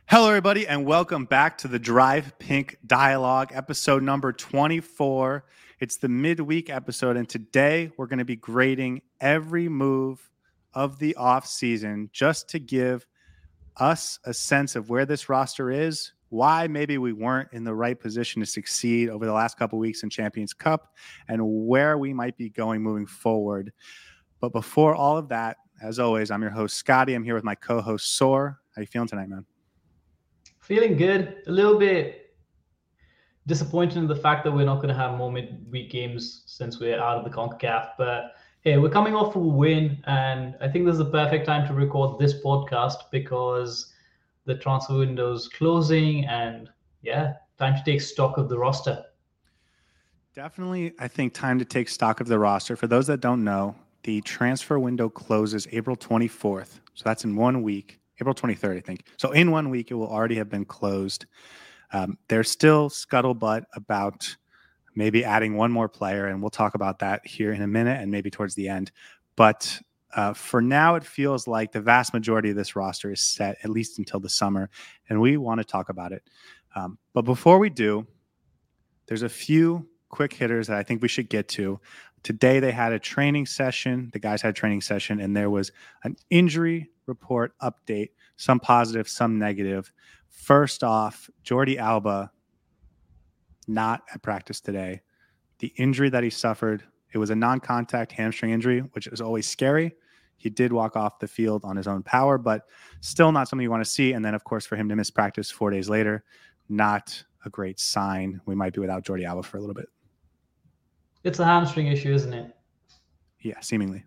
Hello, everybody, and welcome back to the Drive Pink Dialogue, episode number 24. It's the midweek episode, and today we're going to be grading every move of the offseason just to give us a sense of where this roster is, why maybe we weren't in the right position to succeed over the last couple of weeks in Champions Cup, and where we might be going moving forward. But before all of that, as always, I'm your host, Scotty. I'm here with my co-host, Soar. How you feeling tonight, man? Feeling good. A little bit disappointed in the fact that we're not going to have more midweek games since we're out of the CONCACAF. But hey, we're coming off a win, and I think this is the perfect time to record this podcast because the transfer window's closing, and yeah, time to take stock of the roster. Definitely, I think time to take stock of the roster. For those that don't know, the transfer window closes April 24th. So that's in 1 week. April 23rd, I think. So in 1 week, it will already have been closed. There's still scuttlebutt about maybe adding one more player, and we'll talk about that here in a minute and maybe towards the end. But for now, it feels like the vast majority of this roster is set, at least until the summer, and we want to talk about it. But before we do, there's a few quick hitters that I think we should get to. Today, they had a training session. The guys had a training session, and there was an injury report update, some positive, some negative. First off, Jordi Alba, not at practice today. The injury that he suffered, it was a non-contact hamstring injury, which is always scary. He did walk off the field on his own power, but still not something you want to see. And then, of course, for him to miss practice 4 days later, not a great sign. We might be without Jordi Alba for a little bit. It's a hamstring issue, isn't it? Yeah, seemingly.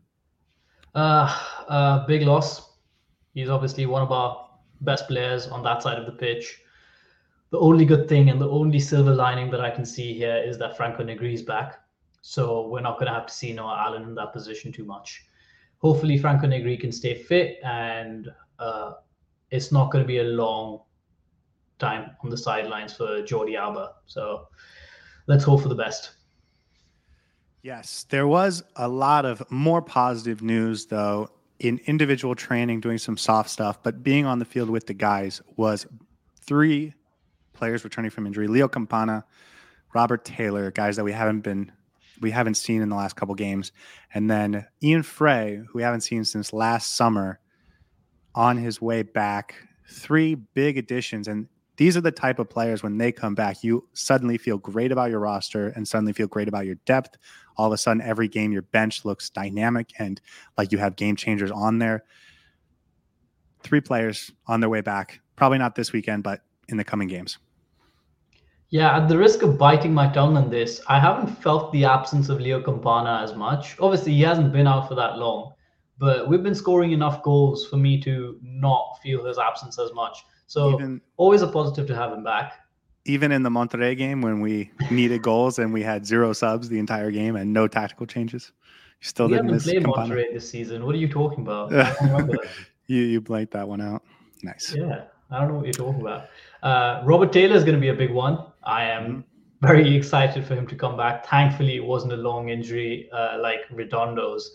Big loss. He's obviously one of our best players on that side of the pitch. The only good thing and the only silver lining that I can see here is that Franco Negri is back. So we're not going to have to see Noah Allen in that position too much. Hopefully Franco Negri can stay fit, and it's not going to be a long time on the sidelines for Jordi Alba. So let's hope for the best. Yes, there was a lot of more positive news, though, in individual training, doing some soft stuff, but being on the field with the guys was 3 players returning from injury: Leo Campana, Robert Taylor, guys that we haven't seen in the last couple games, and then Ian Frey, who we haven't seen since last summer, on his way back. 3 big additions, and these are the type of players, when they come back, you suddenly feel great about your roster and suddenly feel great about your depth. All of a sudden, every game, your bench looks dynamic and like you have game changers on there. 3 players on their way back. Probably not this weekend, but in the coming games. Yeah, at the risk of biting my tongue on this, I haven't felt the absence of Leo Campana as much. Obviously, he hasn't been out for that long, but we've been scoring enough goals for me to not feel his absence as much. So always a positive to have him back. Even in the Monterrey game when we needed goals and we had 0 subs the entire game and no tactical changes, you still didn't miss Campana. We haven't played Monterrey this season. What are you talking about? I don't remember that. You blanked that one out. Nice. Yeah, I don't know what you're talking about. Robert Taylor is going to be a big one. I am very excited for him to come back. Thankfully, it wasn't a long injury like Redondo's.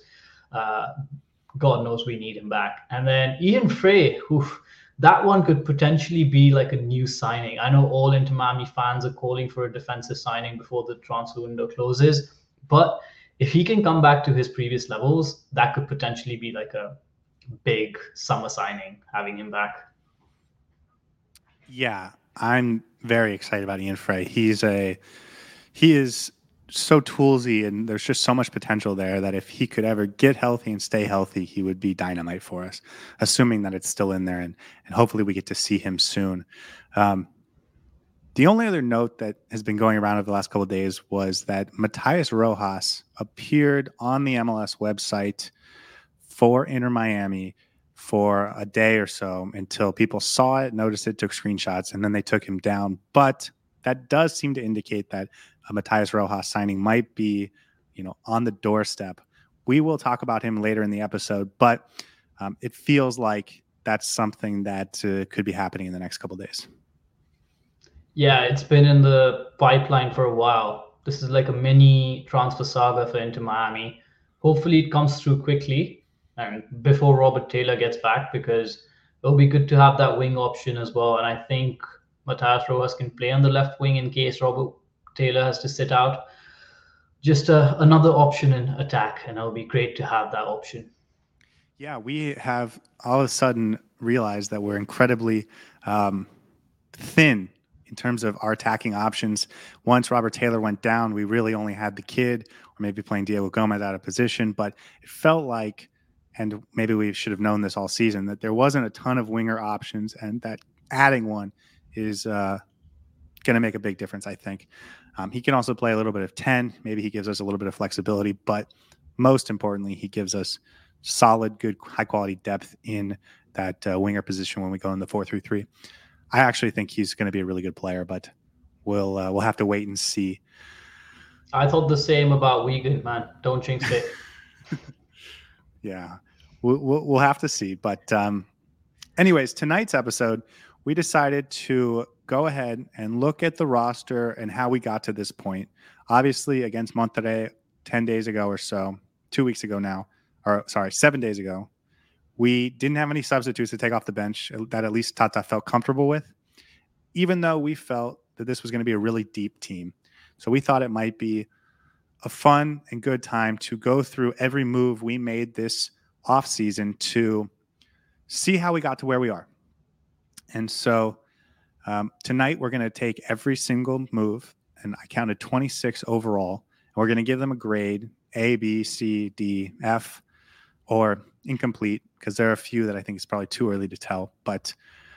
God knows we need him back. And then Ian Frey, that one could potentially be like a new signing. I know all Inter Miami fans are calling for a defensive signing before the transfer window closes, but if he can come back to his previous levels, that could potentially be like a big summer signing, having him back. Yeah, I'm very excited about Ian Frey. He is so toolsy, and there's just so much potential there that if he could ever get healthy and stay healthy, he would be dynamite for us, assuming that it's still in there, and hopefully we get to see him soon. The only other note that has been going around over the last couple of days was that Matias Rojas appeared on the MLS website for Inter Miami for a day or so until people saw it, noticed it, took screenshots, and then they took him down. But that does seem to indicate that a Matias Rojas signing might be, on the doorstep. We will talk about him later in the episode, but it feels like that's something that could be happening in the next couple of days. Yeah, it's been in the pipeline for a while. This is like a mini transfer saga for Inter Miami. Hopefully it comes through quickly and before Robert Taylor gets back, because it'll be good to have that wing option as well. And I think Matthias Rojas can play on the left wing in case Robert Taylor has to sit out. Just another option in attack, and it'll be great to have that option. Yeah, we have all of a sudden realized that we're incredibly thin in terms of our attacking options. Once Robert Taylor went down, we really only had the kid or maybe playing Diego Gomez out of position, but it felt like, and maybe we should have known this all season, that there wasn't a ton of winger options, and that adding one is going to make a big difference, I think. He can also play a little bit of 10. Maybe he gives us a little bit of flexibility, but most importantly, he gives us solid, good, high-quality depth in that winger position when we go in the 4-3-3. I actually think he's going to be a really good player, but we'll have to wait and see. I thought the same about Wigan, man. Don't jinx it. Yeah, we'll have to see. But anyways, tonight's episode, we decided to go ahead and look at the roster and how we got to this point. Obviously, against Monterrey 10 days ago or so, 2 weeks ago now, or sorry, 7 days ago, we didn't have any substitutes to take off the bench that at least Tata felt comfortable with, even though we felt that this was going to be a really deep team. So we thought it might be a fun and good time to go through every move we made this offseason to see how we got to where we are. And so tonight we're going to take every single move, and I counted 26 overall, and we're going to give them a grade, A, B, C, D, F, or incomplete, because there are a few that I think it's probably too early to tell. But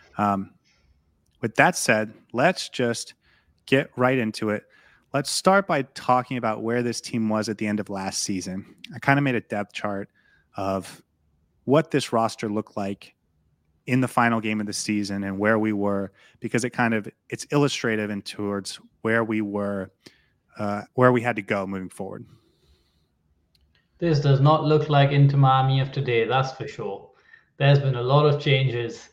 with that said, let's just get right into it. Let's start by talking about where this team was at the end of last season. I kind of made a depth chart of what this roster looked like in the final game of the season and where we were, because it's illustrative and towards where we were, where we had to go moving forward. This does not look like Inter Miami of today, that's for sure. There's been a lot of changes.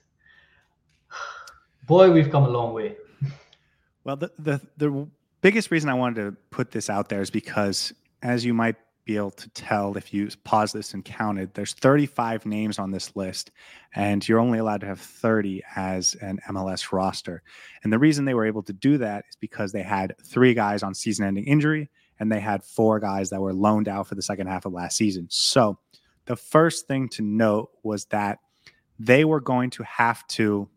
Boy, we've come a long way. Well, the biggest reason I wanted to put this out there is because, as you might be able to tell if you pause this and counted, there's 35 names on this list, and you're only allowed to have 30 as an MLS roster. And the reason they were able to do that is because they had 3 guys on season-ending injury, and they had 4 guys that were loaned out for the second half of last season. So the first thing to note was that they were going to have to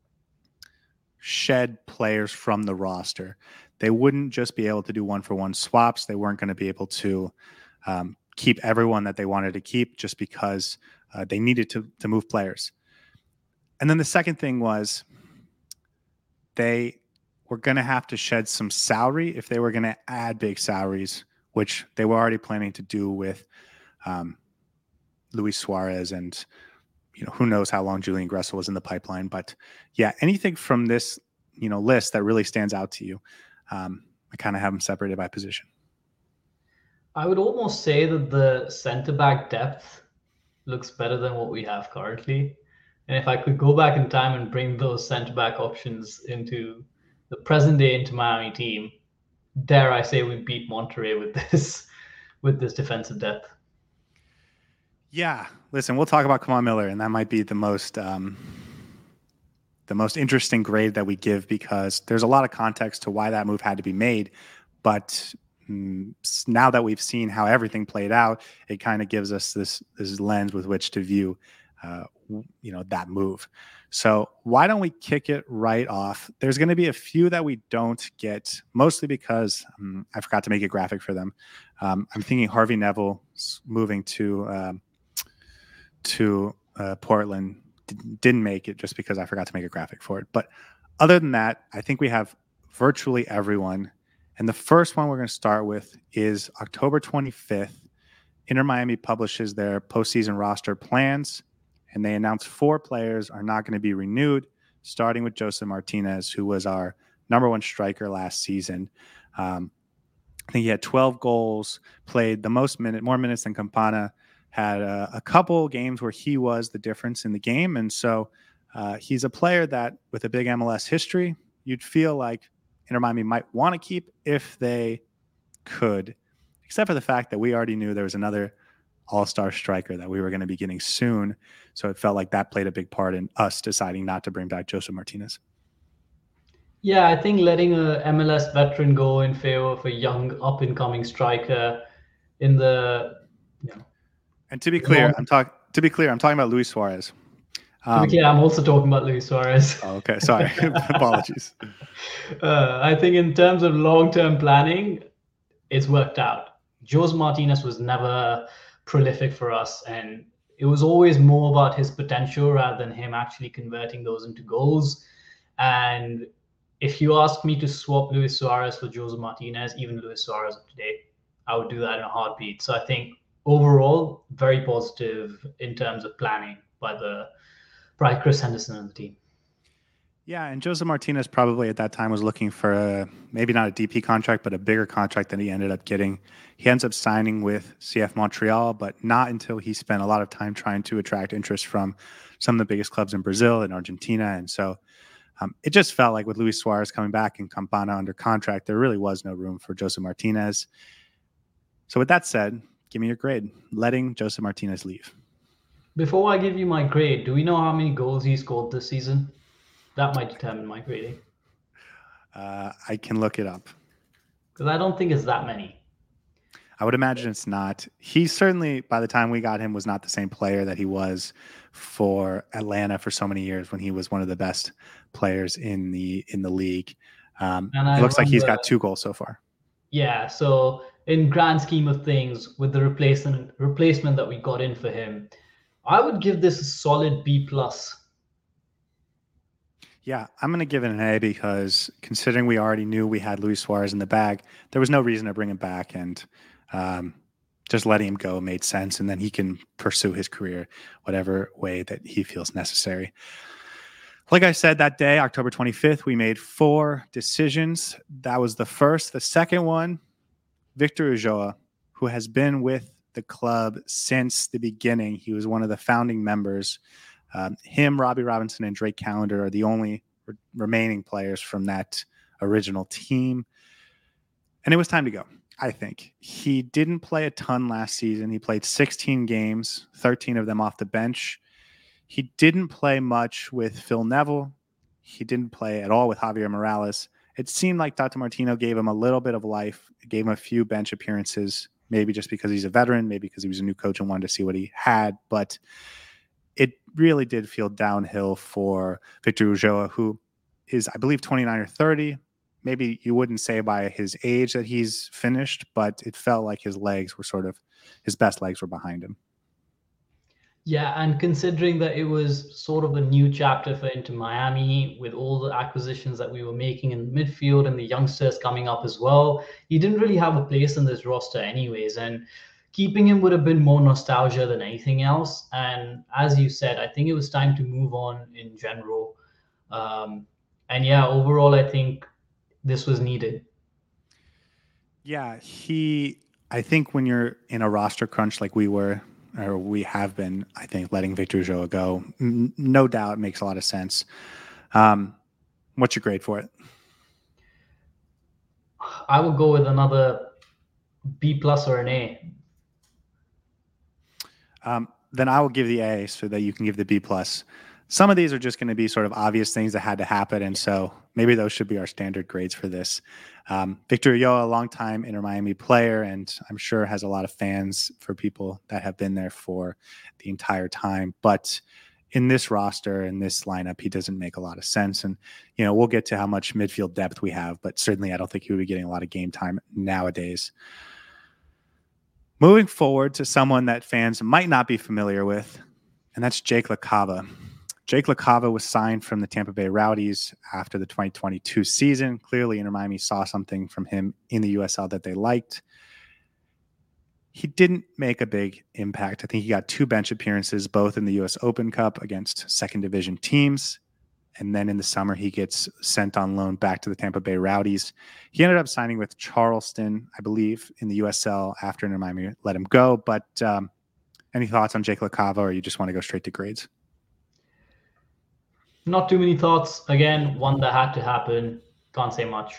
shed players from the roster. They wouldn't just be able to do one-for-one swaps. They weren't going to be able to keep everyone that they wanted to keep just because they needed to move players. And then the second thing was they were going to have to shed some salary if they were going to add big salaries, which they were already planning to do with Luis Suarez and, who knows how long Julian Gressel was in the pipeline. But yeah, anything from this, list that really stands out to you, I kind of have them separated by position. I would almost say that the center back depth looks better than what we have currently. And if I could go back in time and bring those center back options into the present day Inter Miami team, dare I say we beat Monterrey with this defensive depth. Yeah, listen, we'll talk about Kamal Miller, and that might be the most interesting grade that we give, because there's a lot of context to why that move had to be made. But now that we've seen how everything played out, it kind of gives us this lens with which to view, that move. So why don't we kick it right off? There's going to be a few that we don't get, mostly because I forgot to make a graphic for them. I'm thinking Harvey Neville moving to Portland didn't make it just because I forgot to make a graphic for it. But other than that, I think we have virtually everyone. And the first one we're going to start with is October 25th. Inter Miami publishes their postseason roster plans, and they announce 4 players are not going to be renewed, starting with Josef Martinez, who was our number 1 striker last season. I think he had 12 goals, played the more minutes than Campana, had a couple games where he was the difference in the game. And so he's a player that, with a big MLS history, you'd feel like Inter Miami might want to keep if they could, except for the fact that we already knew there was another all-star striker that we were going to be getting soon. So it felt like that played a big part in us deciding not to bring back Josef Martinez. Yeah, I think letting a MLS veteran go in favor of a young up-and-coming striker in the, And to be clear, I'm talking about Luis Suarez. To be clear, I'm also talking about Luis Suarez. Oh, okay, sorry. Apologies. I think in terms of long-term planning, it's worked out. Jose Martinez was never prolific for us, and it was always more about his potential rather than him actually converting those into goals. And if you ask me to swap Luis Suarez for Jose Martinez, even Luis Suarez of today, I would do that in a heartbeat. So I think overall, very positive in terms of planning by Chris Henderson and the team. Yeah, and Josef Martinez probably at that time was looking for maybe not a DP contract, but a bigger contract than he ended up getting. He ends up signing with CF Montreal, but not until he spent a lot of time trying to attract interest from some of the biggest clubs in Brazil and Argentina. And so it just felt like with Luis Suarez coming back and Campana under contract, there really was no room for Josef Martinez. So with that said, give me your grade, letting Josef Martinez leave. Before I give you my grade, do we know how many goals he scored this season? That might determine my grading. I can look it up. Because I don't think it's that many. I would imagine it's not. He certainly, by the time we got him, was not the same player that he was for Atlanta for so many years when he was one of the best players in the league. It looks like he's got 2 goals so far. Yeah, so in grand scheme of things, with the replacement that we got in for him, I would give this a solid B+. Yeah, I'm going to give it an A because considering we already knew we had Luis Suarez in the bag, there was no reason to bring him back, and just letting him go made sense, and then he can pursue his career whatever way that he feels necessary. Like I said, that day, October 25th, we made 4 decisions. That was the first. The second one, Victor Ulloa, who has been with the club since the beginning. He was one of the founding members. Him, Robbie Robinson, and Drake Callender are the only remaining players from that original team. And it was time to go, I think. He didn't play a ton last season. He played 16 games, 13 of them off the bench. He didn't play much with Phil Neville. He didn't play at all with Javier Morales. It seemed like Tata Martino gave him a little bit of life, gave him a few bench appearances, maybe just because he's a veteran, maybe because he was a new coach and wanted to see what he had. But it really did feel downhill for Victor Ulloa, who is, I believe, 29 or 30. Maybe you wouldn't say by his age that he's finished, but it felt like his best legs were behind him. Yeah, and considering that it was sort of a new chapter for Inter Miami with all the acquisitions that we were making in the midfield and the youngsters coming up as well, he didn't really have a place in this roster anyways. And keeping him would have been more nostalgia than anything else. And as you said, I think it was time to move on in general. And yeah, overall, I think this was needed. Yeah, I think when you're in a roster crunch like we were, or we have been, I think letting Victor Ulloa go, no doubt makes a lot of sense. What's your grade for it? I would go with another B+ or an A. Then I will give the A so that you can give the B+. Some of these are just going to be sort of obvious things that had to happen, and so maybe those should be our standard grades for this. Victor Ulloa, a longtime Inter Miami player, and I'm sure has a lot of fans for people that have been there for the entire time. But in this roster, in this lineup, he doesn't make a lot of sense. And, we'll get to how much midfield depth we have, but certainly I don't think he would be getting a lot of game time nowadays. Moving forward to someone that fans might not be familiar with, and that's Jake LaCava. Jake LaCava was signed from the Tampa Bay Rowdies after the 2022 season. Clearly, Inter Miami saw something from him in the USL that they liked. He didn't make a big impact. I think he got 2 bench appearances, both in the US Open Cup against second division teams. And then in the summer, he gets sent on loan back to the Tampa Bay Rowdies. He ended up signing with Charleston, I believe, in the USL after Inter Miami let him go. But any thoughts on Jake LaCava, or you just want to go straight to grades? Not too many thoughts. Again, one that had to happen. Can't say much.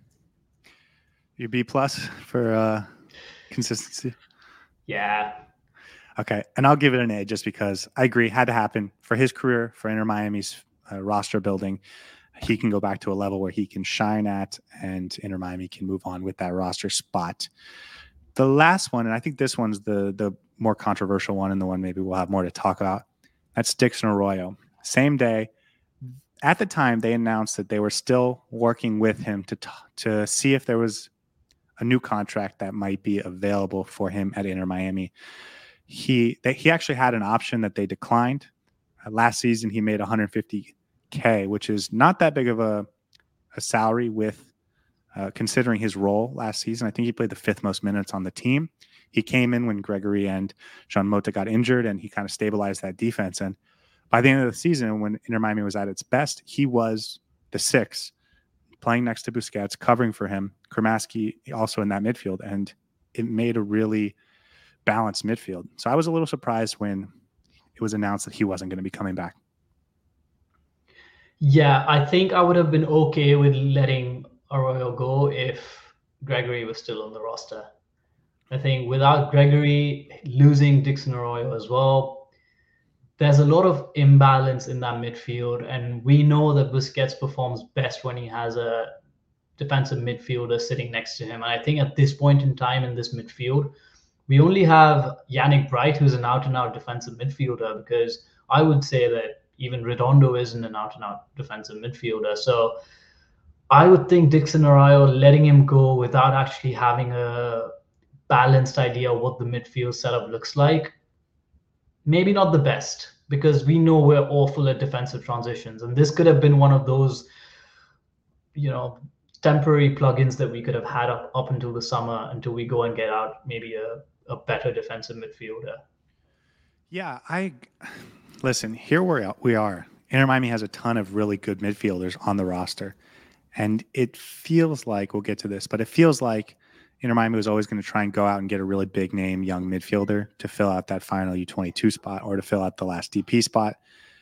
Your B+ for consistency? Yeah. Okay, and I'll give it an A just because I agree, had to happen for his career, for Inter Miami's roster building. He can go back to a level where he can shine at, and Inter Miami can move on with that roster spot. The last one, and I think this one's the more controversial one, and the one maybe we'll have more to talk about. That's Dixon Arroyo. Same day. At the time, they announced that they were still working with him to see if there was a new contract that might be available for him at Inter Miami. He actually had an option that they declined. Last season, he made $150K, which is not that big of a salary with considering his role last season. I think he played the 5th most minutes on the team. He came in when Gregory and Jean Mota got injured, and he kind of stabilized that defense. And by the end of the season, when Inter Miami was at its best, he was the 6, playing next to Busquets, covering for him. Kremaski also in that midfield, and it made a really balanced midfield. So I was a little surprised when it was announced that he wasn't going to be coming back. Yeah, I think I would have been okay with letting Arroyo go if Gregory was still on the roster. I think without Gregory, losing Dixon Arroyo as well, there's a lot of imbalance in that midfield. And we know that Busquets performs best when he has a defensive midfielder sitting next to him. And I think at this point in time in this midfield, we only have Yannick Bright, who's an out-and-out defensive midfielder, because I would say that even Redondo isn't an out-and-out defensive midfielder. So I would think Dixon Arroyo, letting him go without actually having a balanced idea of what the midfield setup looks like, maybe not the best, because we know we're awful at defensive transitions. And this could have been one of those, temporary plugins that we could have had up until the summer, until we go and get out maybe a better defensive midfielder. Yeah, listen, here we are. Inter Miami has a ton of really good midfielders on the roster. And it feels like, we'll get to this, but it feels like Inter Miami was always going to try and go out and get a really big name young midfielder to fill out that final U22 spot or to fill out the last DP spot.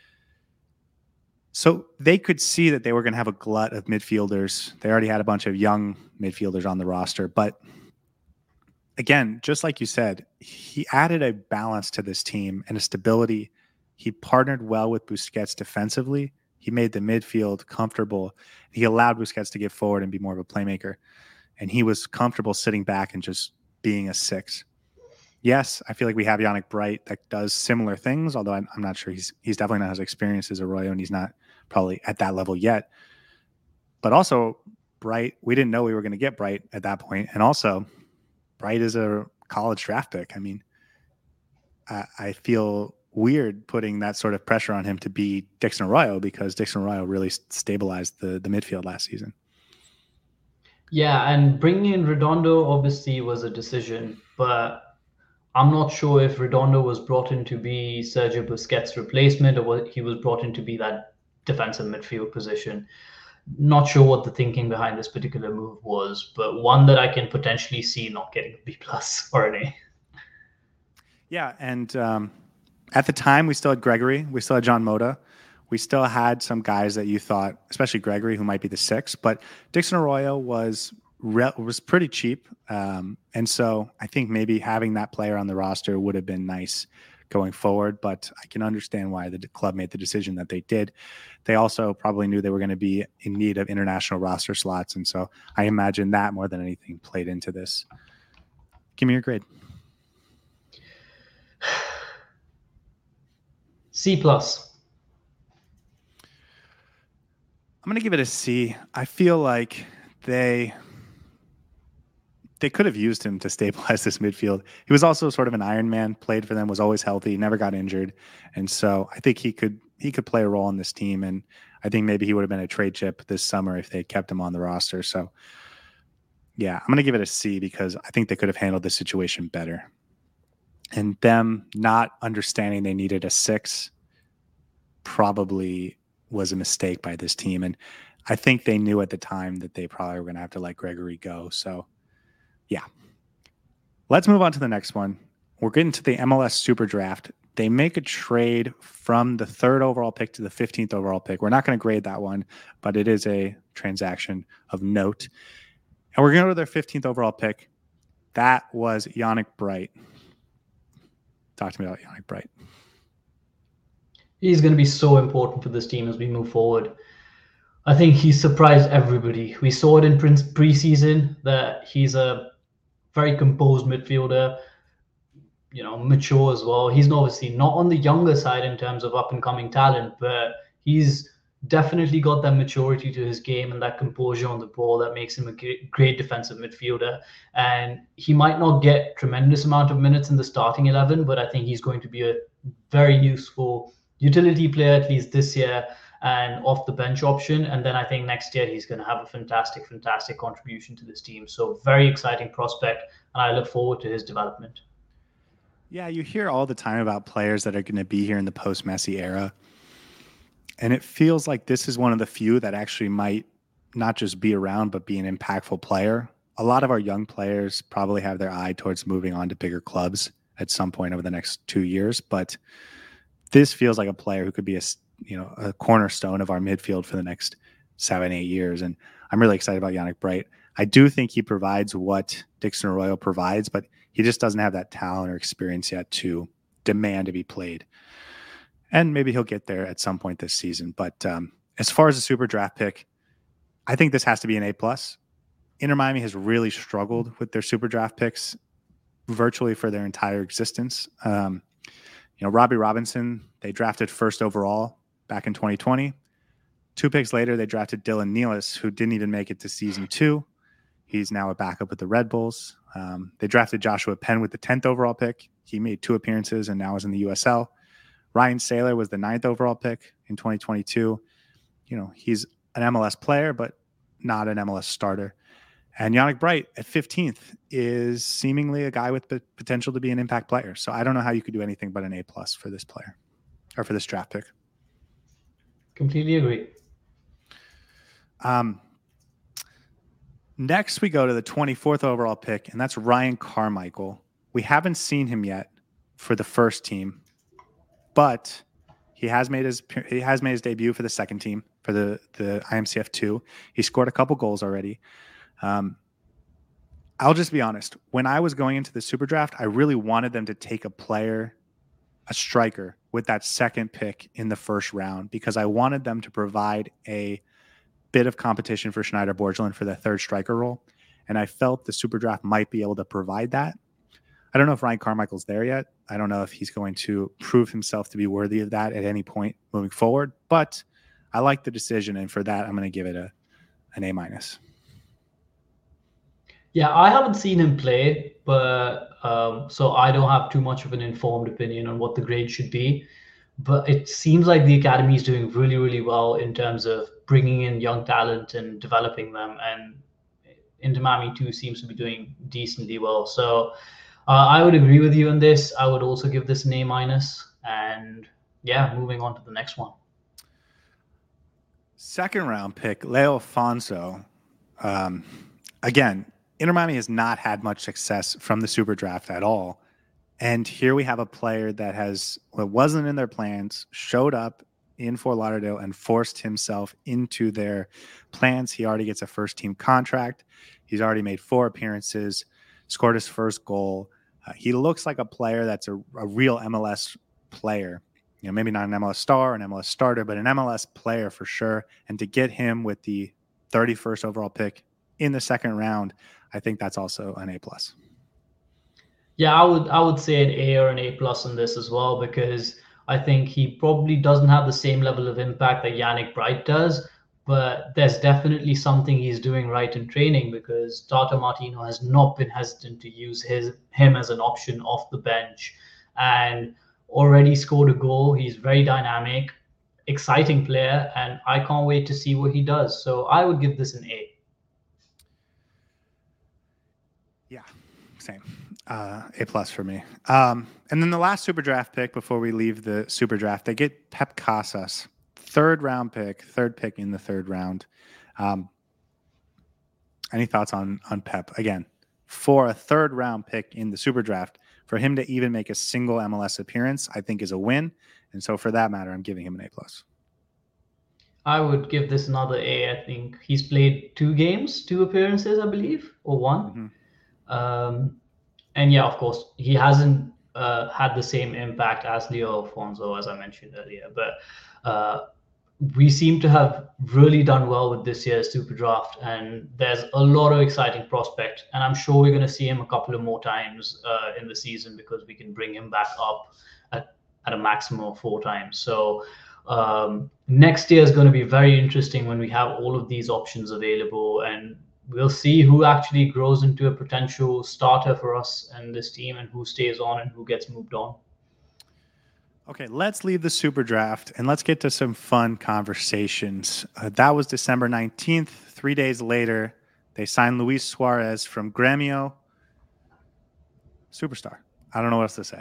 So they could see that they were going to have a glut of midfielders. They already had a bunch of young midfielders on the roster. But again, just like you said, he added a balance to this team and a stability. He partnered well with Busquets defensively. He made the midfield comfortable. He allowed Busquets to get forward and be more of a playmaker. And he was comfortable sitting back and just being a 6. Yes, I feel like we have Yannick Bright that does similar things, although I'm not sure he's definitely not as experienced as Arroyo, and he's not probably at that level yet. But also, Bright, we didn't know we were going to get Bright at that point. And also, Bright is a college draft pick. I mean, I feel weird putting that sort of pressure on him to be Dixon Arroyo, because Dixon Arroyo really stabilized the midfield last season. Yeah, and bringing in Redondo obviously was a decision, but I'm not sure if Redondo was brought in to be Sergio Busquets' replacement, or what he was brought in to be that defensive midfield position. Not sure what the thinking behind this particular move was, but one that I can potentially see not getting a B+ or an A. Yeah, and at the time, we still had Gregory. We still had Jean Mota. We still had some guys that you thought, especially Gregory, who might be the 6. But Dixon Arroyo was pretty cheap. And so I think maybe having that player on the roster would have been nice going forward. But I can understand why the club made the decision that they did. They also probably knew they were going to be in need of international roster slots. And so I imagine that more than anything played into this. Give me your grade. C+. I'm going to give it a C. I feel like they could have used him to stabilize this midfield. He was also sort of an Iron Man, played for them, was always healthy, never got injured. And so I think he could play a role on this team. And I think maybe he would have been a trade chip this summer if they kept him on the roster. So yeah, I'm going to give it a C because I think they could have handled the situation better. And them not understanding they needed a 6 probably was a mistake by this team. And I think they knew at the time that they probably were going to have to let Gregory go. So yeah, let's move on to the next one. We're getting to the MLS Super Draft. They make a trade from the 3rd overall pick to the 15th overall pick. We're not going to grade that one, but it is a transaction of note. And we're going to go to their 15th overall pick. That was Yannick Bright. Talk to me about Yannick Bright. He's going to be so important for this team as we move forward. I think he surprised everybody. We saw it in preseason that he's a very composed midfielder, mature as well. He's obviously not on the younger side in terms of up and coming talent, but he's definitely got that maturity to his game and that composure on the ball that makes him a great defensive midfielder. And he might not get tremendous amount of minutes in the starting 11, but I think he's going to be a very useful utility player, at least this year, and off the bench option. And then I think next year he's going to have a fantastic contribution to this team. So very exciting prospect, and I look forward to his development. Yeah, you hear all the time about players that are going to be here in the post-Messi era. And it feels like this is one of the few that actually might not just be around, but be an impactful player. A lot of our young players probably have their eye towards moving on to bigger clubs at some point over the next 2 years. But this feels like a player who could be a cornerstone of our midfield for the next 7-8 years. And I'm really excited about Yannick Bright. I do think he provides what Dixon Arroyo provides, but he just doesn't have that talent or experience yet to demand to be played. And maybe he'll get there at some point this season. But as far as a super draft pick, I think this has to be an A+. Inter Miami has really struggled with their super draft picks virtually for their entire existence. Robbie Robinson, they drafted first overall back in 2020. 2 picks later, they drafted Dylan Nealis, who didn't even make it to season 2. He's now a backup with the Red Bulls. They drafted Joshua Penn with the 10th overall pick. He made 2 appearances and now is in the USL. Ryan Saylor was the 9th overall pick in 2022. He's an MLS player, but not an MLS starter. And Yannick Bright at 15th is seemingly a guy with the potential to be an impact player. So I don't know how you could do anything but an A+ for this player or for this draft pick. Completely agree. Next, we go to the 24th overall pick, and that's Ryan Carmichael. We haven't seen him yet for the first team, but he has made his debut for the second team for the IMCF 2. He scored a couple goals already. I'll just be honest. When I was going into the super draft, I really wanted them to take a striker with that second pick in the first round, because I wanted them to provide a bit of competition for Schneider Borgelin for the third striker role. And I felt the super draft might be able to provide that. I don't know if Ryan Carmichael's there yet. I don't know if he's going to prove himself to be worthy of that at any point moving forward, but I like the decision. And for that, I'm going to give it an A-. Yeah, I haven't seen him play, but so I don't have too much of an informed opinion on what the grade should be. But it seems like the academy is doing really, really well in terms of bringing in young talent and developing them. And Inter Miami too seems to be doing decently well. So I would agree with you on this. I would also give this an A-. And yeah, moving on to the next one. Second round pick, Leo Afonso. Again, Inter Miami has not had much success from the super draft at all. And here we have a player that wasn't in their plans, showed up in Fort Lauderdale and forced himself into their plans. He already gets a first team contract. He's already made 4 appearances, scored his first goal. He looks like a player that's a real MLS player. Maybe not an MLS star, an MLS starter, but an MLS player for sure. And to get him with the 31st overall pick in the second round, I think that's also an A+. Yeah, I would say an A or an A+ on this as well, because I think he probably doesn't have the same level of impact that Yannick Bright does, but there's definitely something he's doing right in training, because Tata Martino has not been hesitant to use him as an option off the bench, and already scored a goal. He's very dynamic, exciting player, and I can't wait to see what he does. So I would give this an A. Yeah, same. A+ for me. And then the last super draft pick before we leave the super draft, they get Pep Casas, third pick in the third round. Any thoughts on Pep? Again, for a third round pick in the super draft, for him to even make a single MLS appearance, I think is a win. And so for that matter, I'm giving him an A+. I would give this another A. I think he's played 2 appearances, I believe, or 1. Mm-hmm. And yeah, of course, he hasn't had the same impact as Leo Alfonso, as I mentioned earlier. But we seem to have really done well with this year's Super Draft, and there's a lot of exciting prospect. And I'm sure we're going to see him a couple of more times in the season because we can bring him back up at a maximum of 4 times. So next year is going to be very interesting when we have all of these options available, and we'll see who actually grows into a potential starter for us and this team, and who stays on and who gets moved on. Okay, let's leave the Super Draft and let's get to some fun conversations. That was December 19th. 3 days later, they signed Luis Suarez from Gremio. Superstar. I don't know what else to say.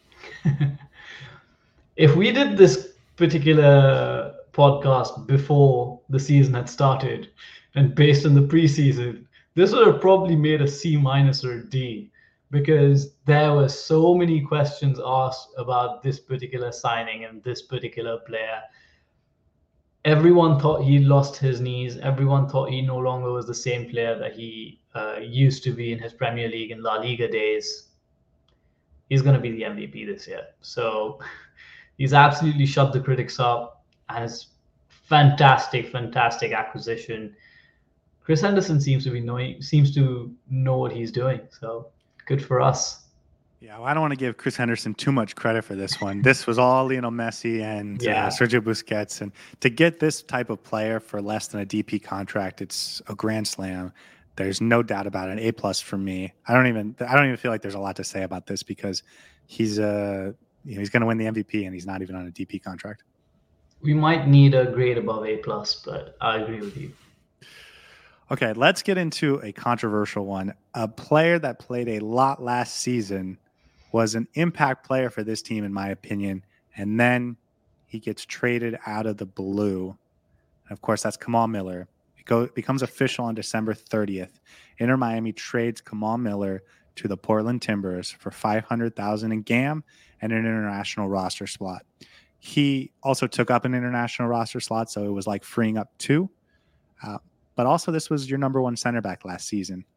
If we did this particular podcast before the season had started and based on the preseason, this would have probably made a C- or a D, because there were so many questions asked about this particular signing and this particular player. Everyone thought he lost his knees. Everyone thought he no longer was the same player that he used to be in his Premier League and La Liga days. He's going to be the MVP this year. So he's absolutely shut the critics up, and it's fantastic acquisition. Chris Henderson seems to know what he's doing. So good for us. Yeah, well, I don't want to give Chris Henderson too much credit for this one. This was all Lionel Messi and Sergio Busquets, and to get this type of player for less than a DP contract, it's a grand slam. There's no doubt about it. An A+ for me. I don't even feel like there's a lot to say about this because he's going to win the MVP and he's not even on a DP contract. We might need a grade above A+, but I agree with you. Okay, let's get into a controversial one. A player that played a lot last season was an impact player for this team, in my opinion, and then he gets traded out of the blue. And of course, that's Kamal Miller. It becomes official on December 30th. Inter Miami trades Kamal Miller to the Portland Timbers for $500,000 in GAM and an international roster slot. He also took up an international roster slot, so it was like freeing up 2. But also, this was your number 1 center back last season.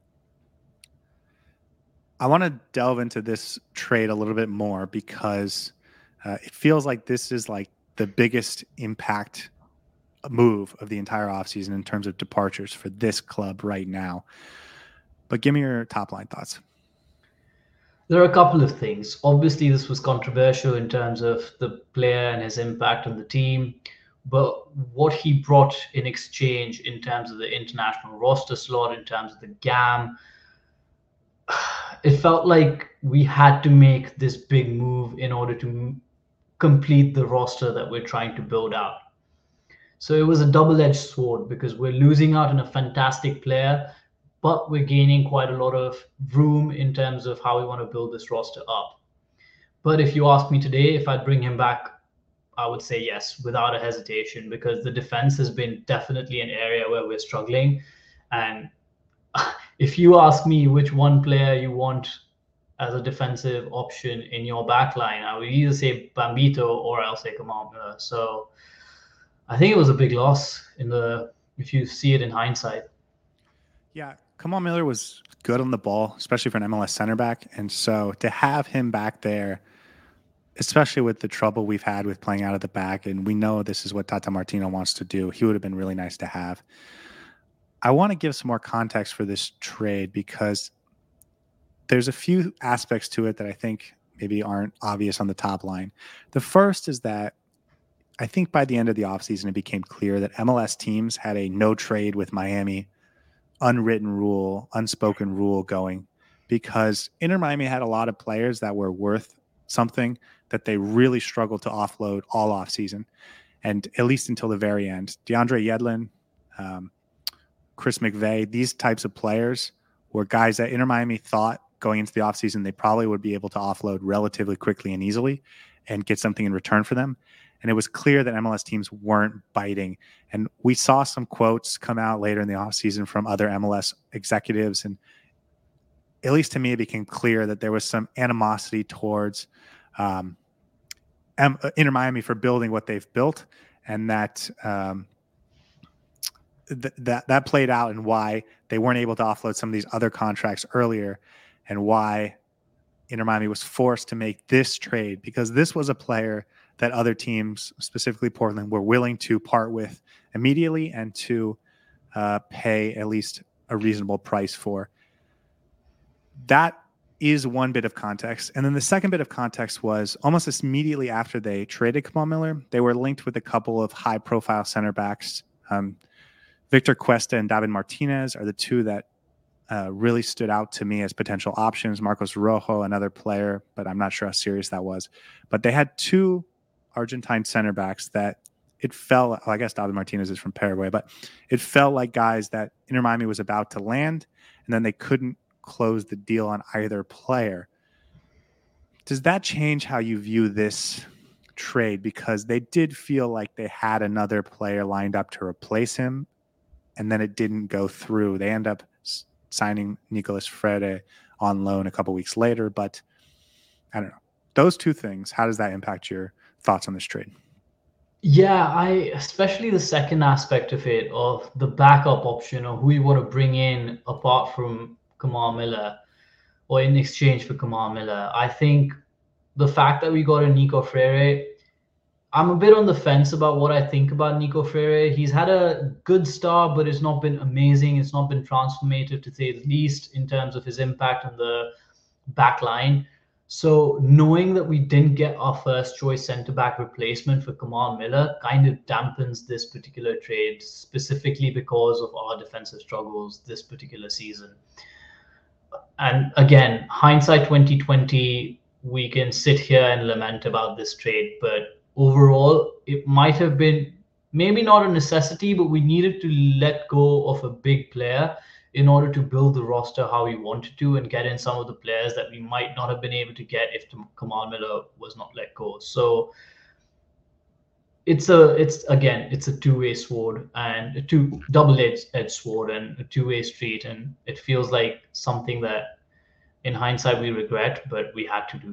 I want to delve into this trade a little bit more because it feels like this is like the biggest impact move of the entire offseason in terms of departures for this club right now. But give me your top line thoughts. There are a couple of things. Obviously, this was controversial in terms of the player and his impact on the team. But what he brought in exchange in terms of the international roster slot, in terms of the GAM, it felt like we had to make this big move in order to complete the roster that we're trying to build out. So it was a double-edged sword because we're losing out on a fantastic player, but we're gaining quite a lot of room in terms of how we want to build this roster up. But if you ask me today, if I'd bring him back, I would say yes, without a hesitation, because the defense has been definitely an area where we're struggling. And if you ask me which one player you want as a defensive option in your back line, I would either say Bambito or I'll say Kamal Miller. So I think it was a big loss if you see it in hindsight. Yeah, Kamal Miller was good on the ball, especially for an MLS center back. And so to have him back there, especially with the trouble we've had with playing out of the back, and we know this is what Tata Martino wants to do, he would have been really nice to have. I want to give some more context for this trade because there's a few aspects to it that I think maybe aren't obvious on the top line. The first is that I think by the end of the offseason, it became clear that MLS teams had a no trade with Miami unwritten rule, unspoken rule going, because Inter Miami had a lot of players that were worth something that they really struggled to offload all offseason, and at least until the very end. DeAndre Yedlin, Chris McVeigh, these types of players were guys that Inter Miami thought going into the offseason they probably would be able to offload relatively quickly and easily and get something in return for them. And it was clear that MLS teams weren't biting. And we saw some quotes come out later in the offseason from other MLS executives. And at least to me, it became clear that there was some animosity towards Inter Miami for building what they've built. And that that played out in why they weren't able to offload some of these other contracts earlier and why Inter Miami was forced to make this trade because this was a player that other teams, specifically Portland, were willing to part with immediately and to pay at least a reasonable price for. That is one bit of context. And then the second bit of context was almost immediately after they traded Kamal Miller, they were linked with a couple of high-profile center backs. Victor Cuesta and David Martinez are the two that really stood out to me as potential options. Marcos Rojo, another player, but I'm not sure how serious that was. But they had two Argentine center backs that it felt, well, I guess David Martinez is from Paraguay, but it felt like guys that Inter Miami was about to land, and then they couldn't close the deal on either player. Does that change how you view this trade? Because they did feel like they had another player lined up to replace him, and then it didn't go through. They end up signing Nicolas Freire on loan a couple weeks later, but I don't know. Those two things, how does that impact your thoughts on this trade? Yeah, especially the second aspect of it, of the backup option or who you want to bring in apart from Kamal Miller or in exchange for Kamal Miller. I think the fact that we got a Nico Freire, I'm a bit on the fence about what I think about Nico Freire. He's had a good start, but it's not been amazing. It's not been transformative, to say the least, in terms of his impact on the back line. So knowing that we didn't get our first choice centre-back replacement for Kamal Miller kind of dampens this particular trade, specifically because of our defensive struggles this particular season. And again, hindsight 2020, we can sit here and lament about this trade, but overall, it might have been maybe not a necessity, but we needed to let go of a big player in order to build the roster how we wanted to and get in some of the players that we might not have been able to get if Kamal Miller was not let go. So it's a two-way sword and a double-edged sword and a two-way street, and it feels like something that in hindsight we regret, but we had to do.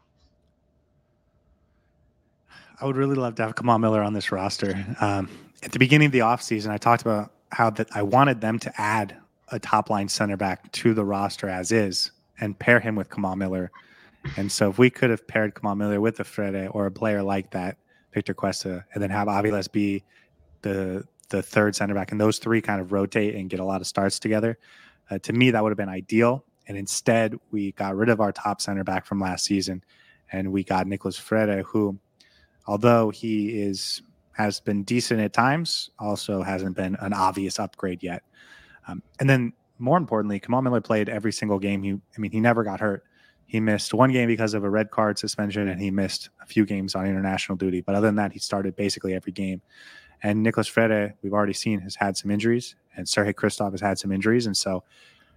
I would really love to have Kamal Miller on this roster. At the beginning of the offseason, I talked about how that I wanted them to add a top-line center back to the roster as is and pair him with Kamal Miller. And so if we could have paired Kamal Miller with a Freire or a player like that, Victor Cuesta, and then have Aviles be the third center back, and those three kind of rotate and get a lot of starts together, to me, that would have been ideal. And instead, we got rid of our top center back from last season, and we got Nicolas Freire, who, although he has been decent at times, also hasn't been an obvious upgrade yet. And then more importantly, Kamal Miller played every single game. He never got hurt. He missed one game because of a red card suspension, and he missed a few games on international duty. But other than that, he started basically every game. And Nicolas Freire, we've already seen, has had some injuries, and Sergei Kristov has had some injuries. And so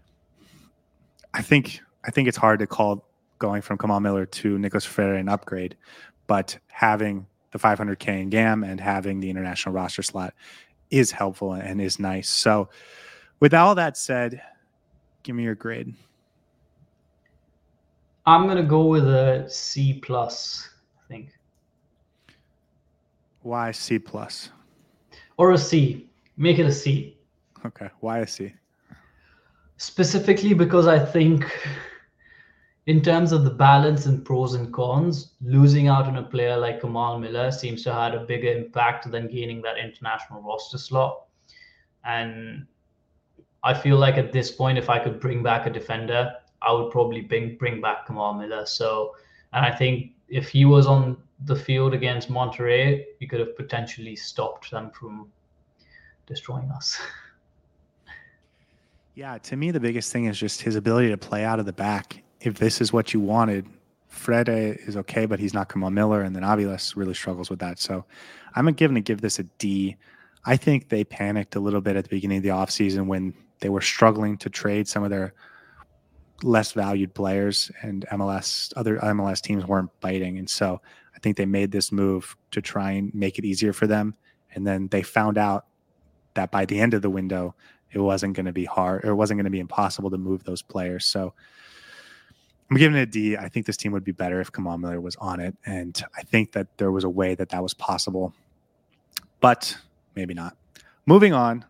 I think it's hard to call going from Kamal Miller to Nicolas Freire an upgrade, but having the 500K in GAM and having the international roster slot is helpful and is nice. So with all that said, give me your grade. I'm going to go with a C+, I think. Why C+? Or a C. Make it a C. Okay. Why a C? Specifically because I think in terms of the balance and pros and cons, losing out on a player like Kamal Miller seems to have had a bigger impact than gaining that international roster slot. And I feel like at this point, if I could bring back a defender, I would probably bring back Kamal Miller. So, and I think if he was on the field against Monterrey, he could have potentially stopped them from destroying us. Yeah, to me, the biggest thing is just his ability to play out of the back. If this is what you wanted, Freire is okay, but he's not Kamal Miller, and then Aviles really struggles with that. So I'm going to give this a D. I think they panicked a little bit at the beginning of the offseason when they were struggling to trade some of their less valued players, and other MLS teams weren't biting. And so I think they made this move to try and make it easier for them. And then they found out that by the end of the window, it wasn't going to be hard, or it wasn't going to be impossible to move those players. So I'm giving it a D. I think this team would be better if Kamal Miller was on it. And I think that there was a way that was possible, but maybe not. Moving on.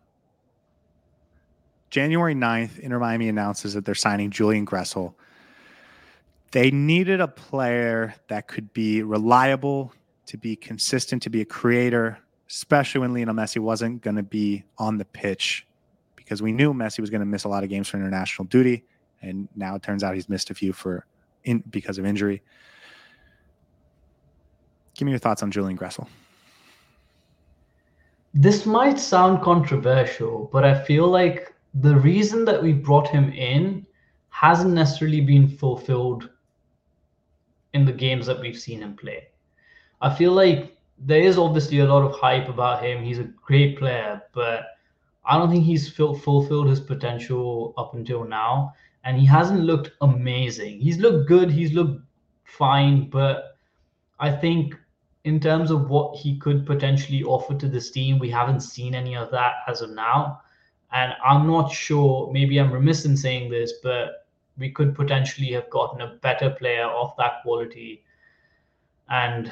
January 9th, Inter Miami announces that they're signing Julian Gressel. They needed a player that could be reliable, to be consistent, to be a creator, especially when Lionel Messi wasn't going to be on the pitch, because we knew Messi was going to miss a lot of games for international duty, and now it turns out he's missed a few because of injury. Give me your thoughts on Julian Gressel. This might sound controversial, but I feel like the reason that we brought him in hasn't necessarily been fulfilled in the games that we've seen him play. I feel like there is obviously a lot of hype about him. He's a great player, but I don't think he's fulfilled his potential up until now. And he hasn't looked amazing. He's looked good. He's looked fine. But I think in terms of what he could potentially offer to this team, we haven't seen any of that as of now. And I'm not sure, maybe I'm remiss in saying this, but we could potentially have gotten a better player of that quality and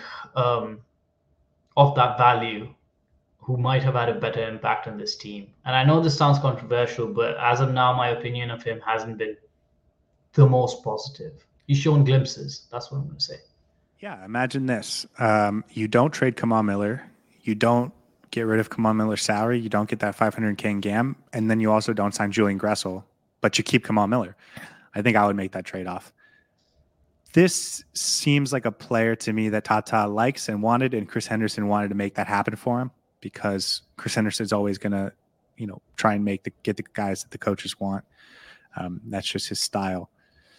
of that value who might have had a better impact on this team. And I know this sounds controversial, but as of now, my opinion of him hasn't been the most positive. He's shown glimpses. That's what I'm going to say. Yeah, imagine this. You don't trade Kamal Miller. You don't get rid of Kamal Miller's salary. You don't get that $500K in GAM. And then you also don't sign Julian Gressel, but you keep Kamal Miller. I think I would make that trade-off. This seems like a player to me that Tata likes and wanted, and Chris Henderson wanted to make that happen for him, because Chris Henderson's always going to, try and get the guys that the coaches want. That's just his style.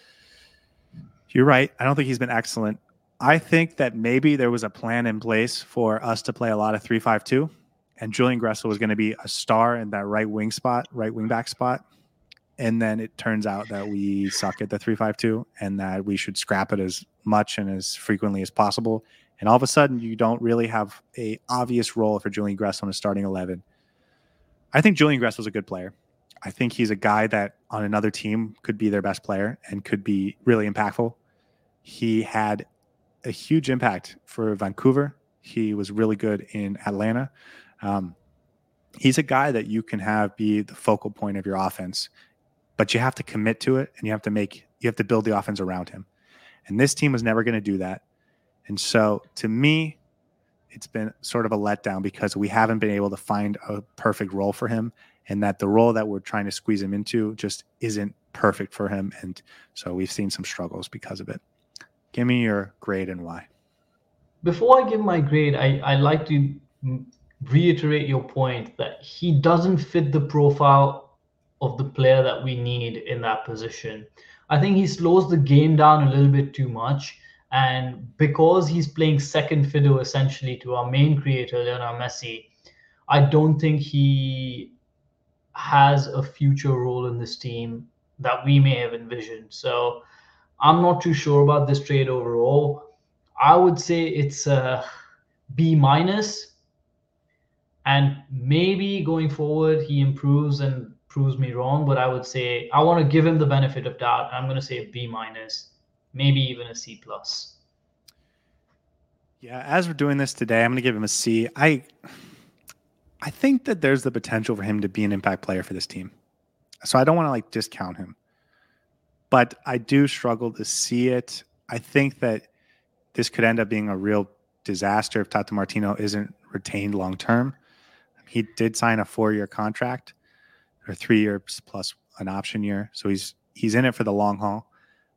You're right. I don't think he's been excellent. I think that maybe there was a plan in place for us to play a lot of 3-5-2, and Julian Gressel was going to be a star in that right wing back spot. And then it turns out that we suck at the 3-5-2 and that we should scrap it as much and as frequently as possible. And all of a sudden, you don't really have a obvious role for Julian Gressel in a starting 11. I think Julian Gressel is a good player. I think he's a guy that on another team could be their best player and could be really impactful. He had a huge impact for Vancouver. He was really good in Atlanta. He's a guy that you can have be the focal point of your offense, but you have to commit to it and you have to build the offense around him. And this team was never going to do that. And so to me, it's been sort of a letdown because we haven't been able to find a perfect role for him, and that the role that we're trying to squeeze him into just isn't perfect for him. And so we've seen some struggles because of it. Give me your grade and why. Before I give my grade, I like to reiterate your point that he doesn't fit the profile of the player that we need in that position. I think he slows the game down a little bit too much. And because he's playing second fiddle essentially to our main creator, Lionel Messi, I don't think he has a future role in this team that we may have envisioned. So I'm not too sure about this trade overall. I would say it's a B-, and maybe going forward he improves and proves me wrong, but I would say I want to give him the benefit of doubt. I'm going to say a B-, maybe even a C+. Yeah, as we're doing this today, I'm going to give him a C. I think that there's the potential for him to be an impact player for this team. So I don't want to discount him, but I do struggle to see it. I think that this could end up being a real disaster if Tata Martino isn't retained long-term. He did sign a 4-year contract, or 3 years plus an option year. So he's in it for the long haul.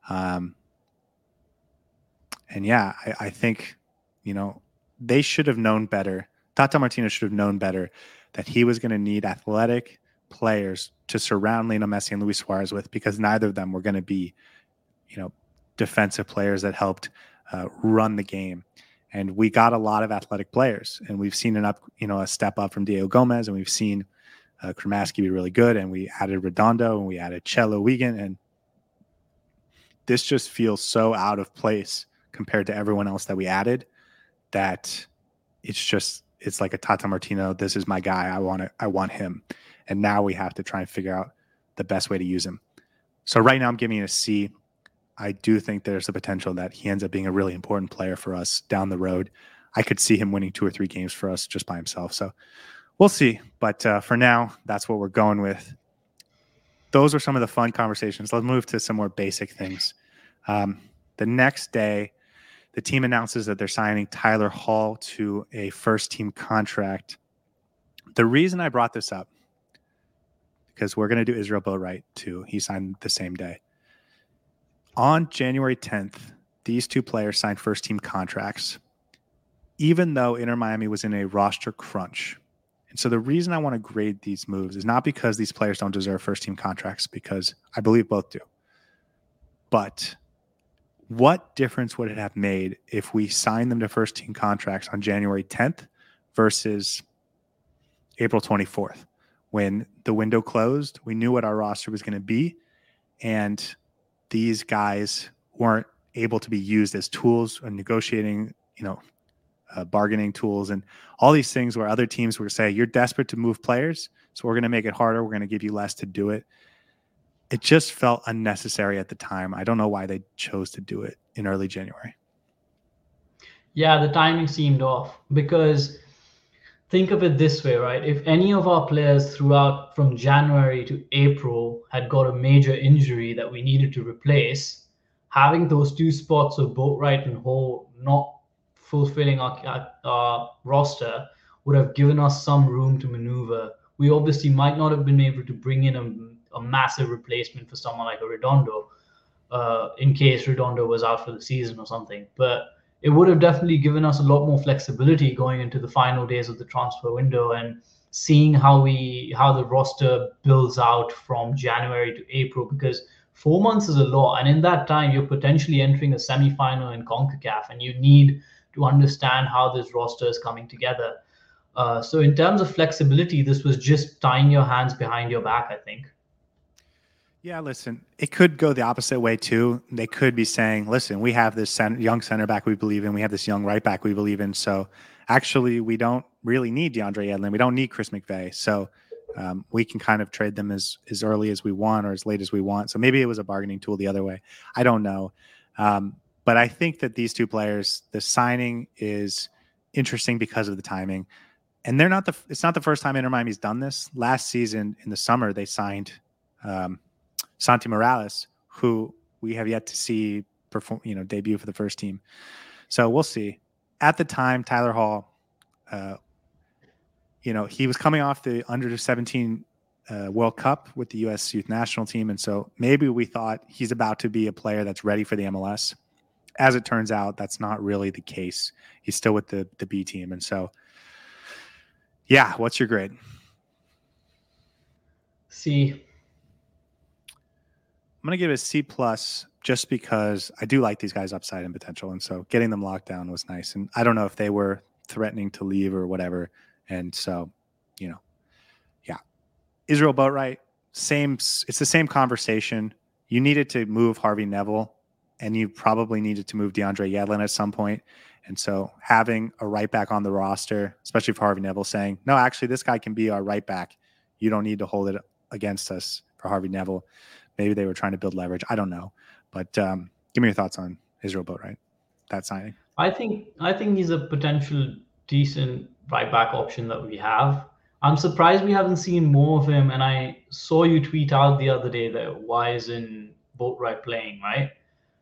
And yeah, I think, they should have known better. Tata Martino should have known better that he was going to need athletic players to surround Lionel Messi and Luis Suarez with, because neither of them were going to be, defensive players that helped run the game. And we got a lot of athletic players, and we've seen a step up from Diego Gomez, and we've seen Kramaski be really good, and we added Redondo, and we added Cello Wiegand, and this just feels so out of place compared to everyone else that we added, that it's like a Tata Martino, this is my guy, I want him. And now we have to try and figure out the best way to use him. So right now I'm giving it a C. I do think there's a potential that he ends up being a really important player for us down the road. I could see him winning 2 or 3 games for us just by himself. So we'll see. But for now, that's what we're going with. Those are some of the fun conversations. Let's move to some more basic things. The The next day, the team announces that they're signing Tyler Hall to a first-team contract. The reason I brought this up, because we're going to do Israel Boatwright too. He signed the same day. On January 10th, these two players signed first-team contracts, even though Inter Miami was in a roster crunch. And so the reason I want to grade these moves is not because these players don't deserve first-team contracts, because I believe both do. But what difference would it have made if we signed them to first-team contracts on January 10th versus April 24th? When the window closed, we knew what our roster was going to be, and these guys weren't able to be used as tools and negotiating, bargaining tools and all these things where other teams were saying, you're desperate to move players, so we're going to make it harder. We're going to give you less to do it. It just felt unnecessary at the time. I don't know why they chose to do it in early January. Yeah, the timing seemed off, because think of it this way, right? If any of our players throughout from January to April had got a major injury that we needed to replace, having those two spots of Boatwright and Hall not fulfilling our roster would have given us some room to maneuver. We obviously might not have been able to bring in a massive replacement for someone like a Redondo in case Redondo was out for the season or something. But it would have definitely given us a lot more flexibility going into the final days of the transfer window and seeing how the roster builds out from January to April, because 4 months is a lot. And in that time, you're potentially entering a semifinal in CONCACAF, and you need to understand how this roster is coming together. So in terms of flexibility, this was just tying your hands behind your back, I think. Yeah, listen, it could go the opposite way too. They could be saying, listen, we have this young center back we believe in. We have this young right back we believe in. So actually, we don't really need DeAndre Yedlin. We don't need Chris McVeigh. So we can kind of trade them as early as we want or as late as we want. So maybe it was a bargaining tool the other way. I don't know. But I think that these two players, the signing is interesting because of the timing. And it's not the first time Inter Miami's done this. Last season in the summer, they signed Santi Morales, who we have yet to see perform, debut for the first team. So we'll see. At the time, Tyler Hall, he was coming off the under-17 World Cup with the U.S. Youth National Team, and so maybe we thought he's about to be a player that's ready for the MLS. As it turns out, that's not really the case. He's still with the B team, and so, yeah. What's your grade? C. I'm going to give it a C+ just because I do like these guys' upside and potential. And so getting them locked down was nice. And I don't know if they were threatening to leave or whatever. And so, yeah. Israel Boatwright, it's the same conversation. You needed to move Harvey Neville, and you probably needed to move DeAndre Yedlin at some point. And so having a right back on the roster, especially for Harvey Neville, saying, no, actually, this guy can be our right back. You don't need to hold it against us for Harvey Neville. Maybe they were trying to build leverage. I don't know. But give me your thoughts on Israel Boatwright, that signing. I think he's a potential decent right back option that we have. I'm surprised we haven't seen more of him. And I saw you tweet out the other day that why isn't Boatwright playing, right?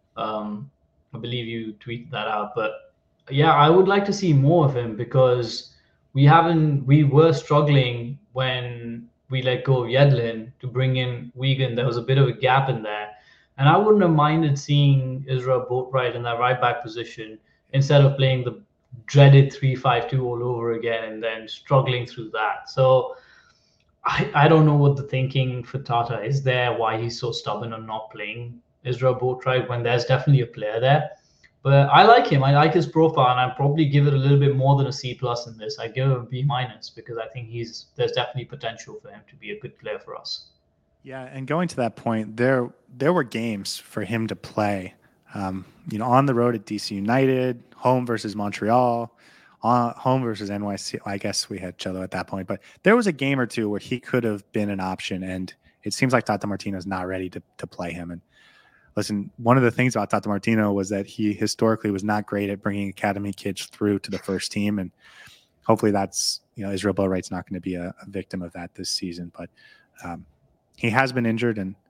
I believe you tweeted that out. But yeah, I would like to see more of him, because we were struggling when we let go of Yedlin to bring in Wigan. There was a bit of a gap in there. And I wouldn't have minded seeing Israel Boatwright in that right back position instead of playing the dreaded 3-5-2 all over again and then struggling through that. So I don't know what the thinking for Tata is there, why he's so stubborn on not playing Israel Boatwright when there's definitely a player there. But I like him. I like his profile, and I'd probably give it a little bit more than a C+ in this. I give him a B- because I think there's definitely potential for him to be a good player for us. Yeah, and going to that point, there were games for him to play. On the road at DC United, home versus Montreal, home versus NYC. I guess we had Cello at that point, but there was a game or two where he could have been an option, and it seems like Tata Martino's not ready to play him. And listen, one of the things about Tata Martino was that he historically was not great at bringing academy kids through to the first team, and hopefully that's Israel Boatwright's not going to be a victim of that this season. But he has been injured, and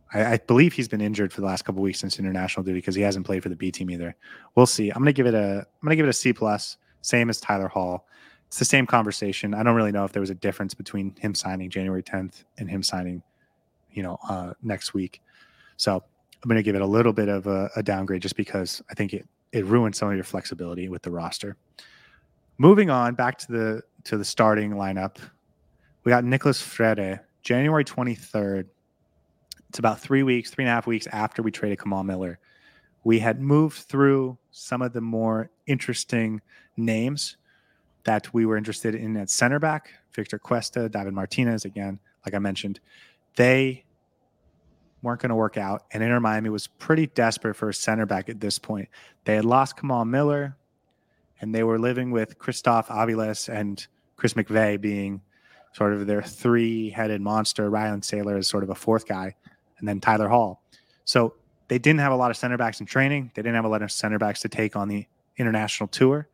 I believe he's been injured for the last couple of weeks since international duty because he hasn't played for the B team either. We'll see. I'm gonna give it a C plus, same as Tyler Hall. It's the same conversation. I don't really know if there was a difference between him signing January 10th and him signing, next week. So I'm gonna give it a little bit of a downgrade just because I think it ruined some of your flexibility with the roster. Moving on back to the starting lineup, we got Nicolas Frere, January 23rd. It's about 3.5 weeks after we traded Kamal Miller. We had moved through some of the more interesting names that we were interested in at center back. Victor Cuesta, David Martinez, again, like I mentioned, they weren't going to work out. And Inter Miami was pretty desperate for a center back at this point. They had lost Kamal Miller, and they were living with Christophe Aviles and Chris McVeigh being sort of their three-headed monster. Ryan Saylor is sort of a fourth guy, and then Tyler Hall. So they didn't have a lot of center backs in training. They didn't have a lot of center backs to take on the international tour.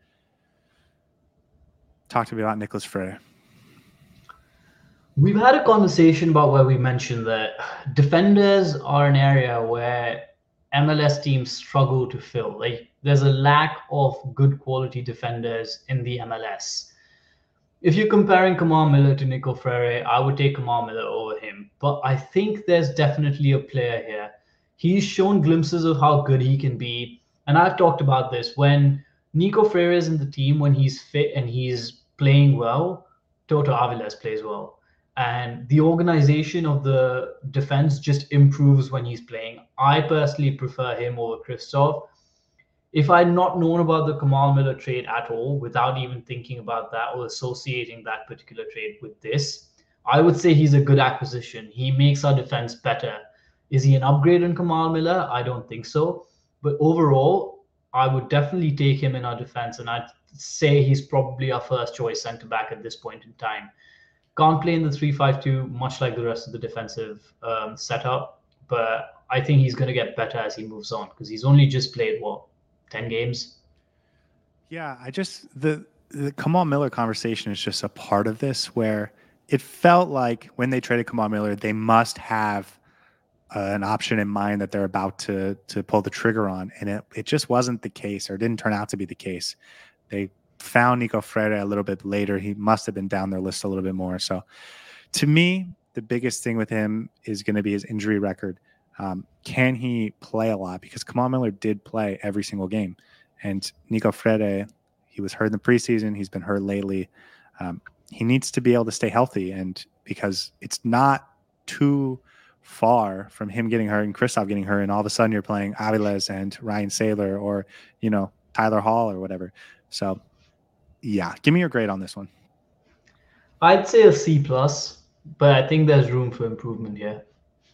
Talk to me about Nicolas Frere. We've had a conversation about where we mentioned that defenders are an area where MLS teams struggle to fill. Like, there's a lack of good quality defenders in the MLS. If you're comparing Kamal Miller to Nico Frere, I would take Kamal Miller over him. But I think there's definitely a player here. He's shown glimpses of how good he can be. And I've talked about this. When Nico Frere is in the team, when he's fit and he's playing well, Toto Aviles plays well. And the organization of the defense just improves when he's playing. I personally prefer him over Christoph. If I'd not known about the Kamal Miller trade at all, without even thinking about that or associating that particular trade with this, I would say he's a good acquisition. He makes our defense better. Is he an upgrade on Kamal Miller? I don't think so. But overall, I would definitely take him in our defense, and I'd say he's probably our first choice center back at this point in time. Can't play in the 3-5-2, much like the rest of the defensive setup, but I think he's going to get better as he moves on because he's only just played, 10 games? Yeah, the Kamal Miller conversation is just a part of this where it felt like when they traded Kamal Miller, they must have an option in mind that they're about to pull the trigger on. And it just wasn't the case, or didn't turn out to be the case. They found Nico Frere a little bit later. He must have been down their list a little bit more. So to me, the biggest thing with him is going to be his injury record. Can he play a lot? Because Kamal Miller did play every single game. And Nico Frere, he was hurt in the preseason. He's been hurt lately. He needs to be able to stay healthy. And because it's not too far from him getting hurt and Christoph getting hurt, and all of a sudden you're playing Aviles and Ryan Saylor or, Tyler Hall or whatever. So, yeah, give me your grade on this one. I'd say a C+, but I think there's room for improvement here.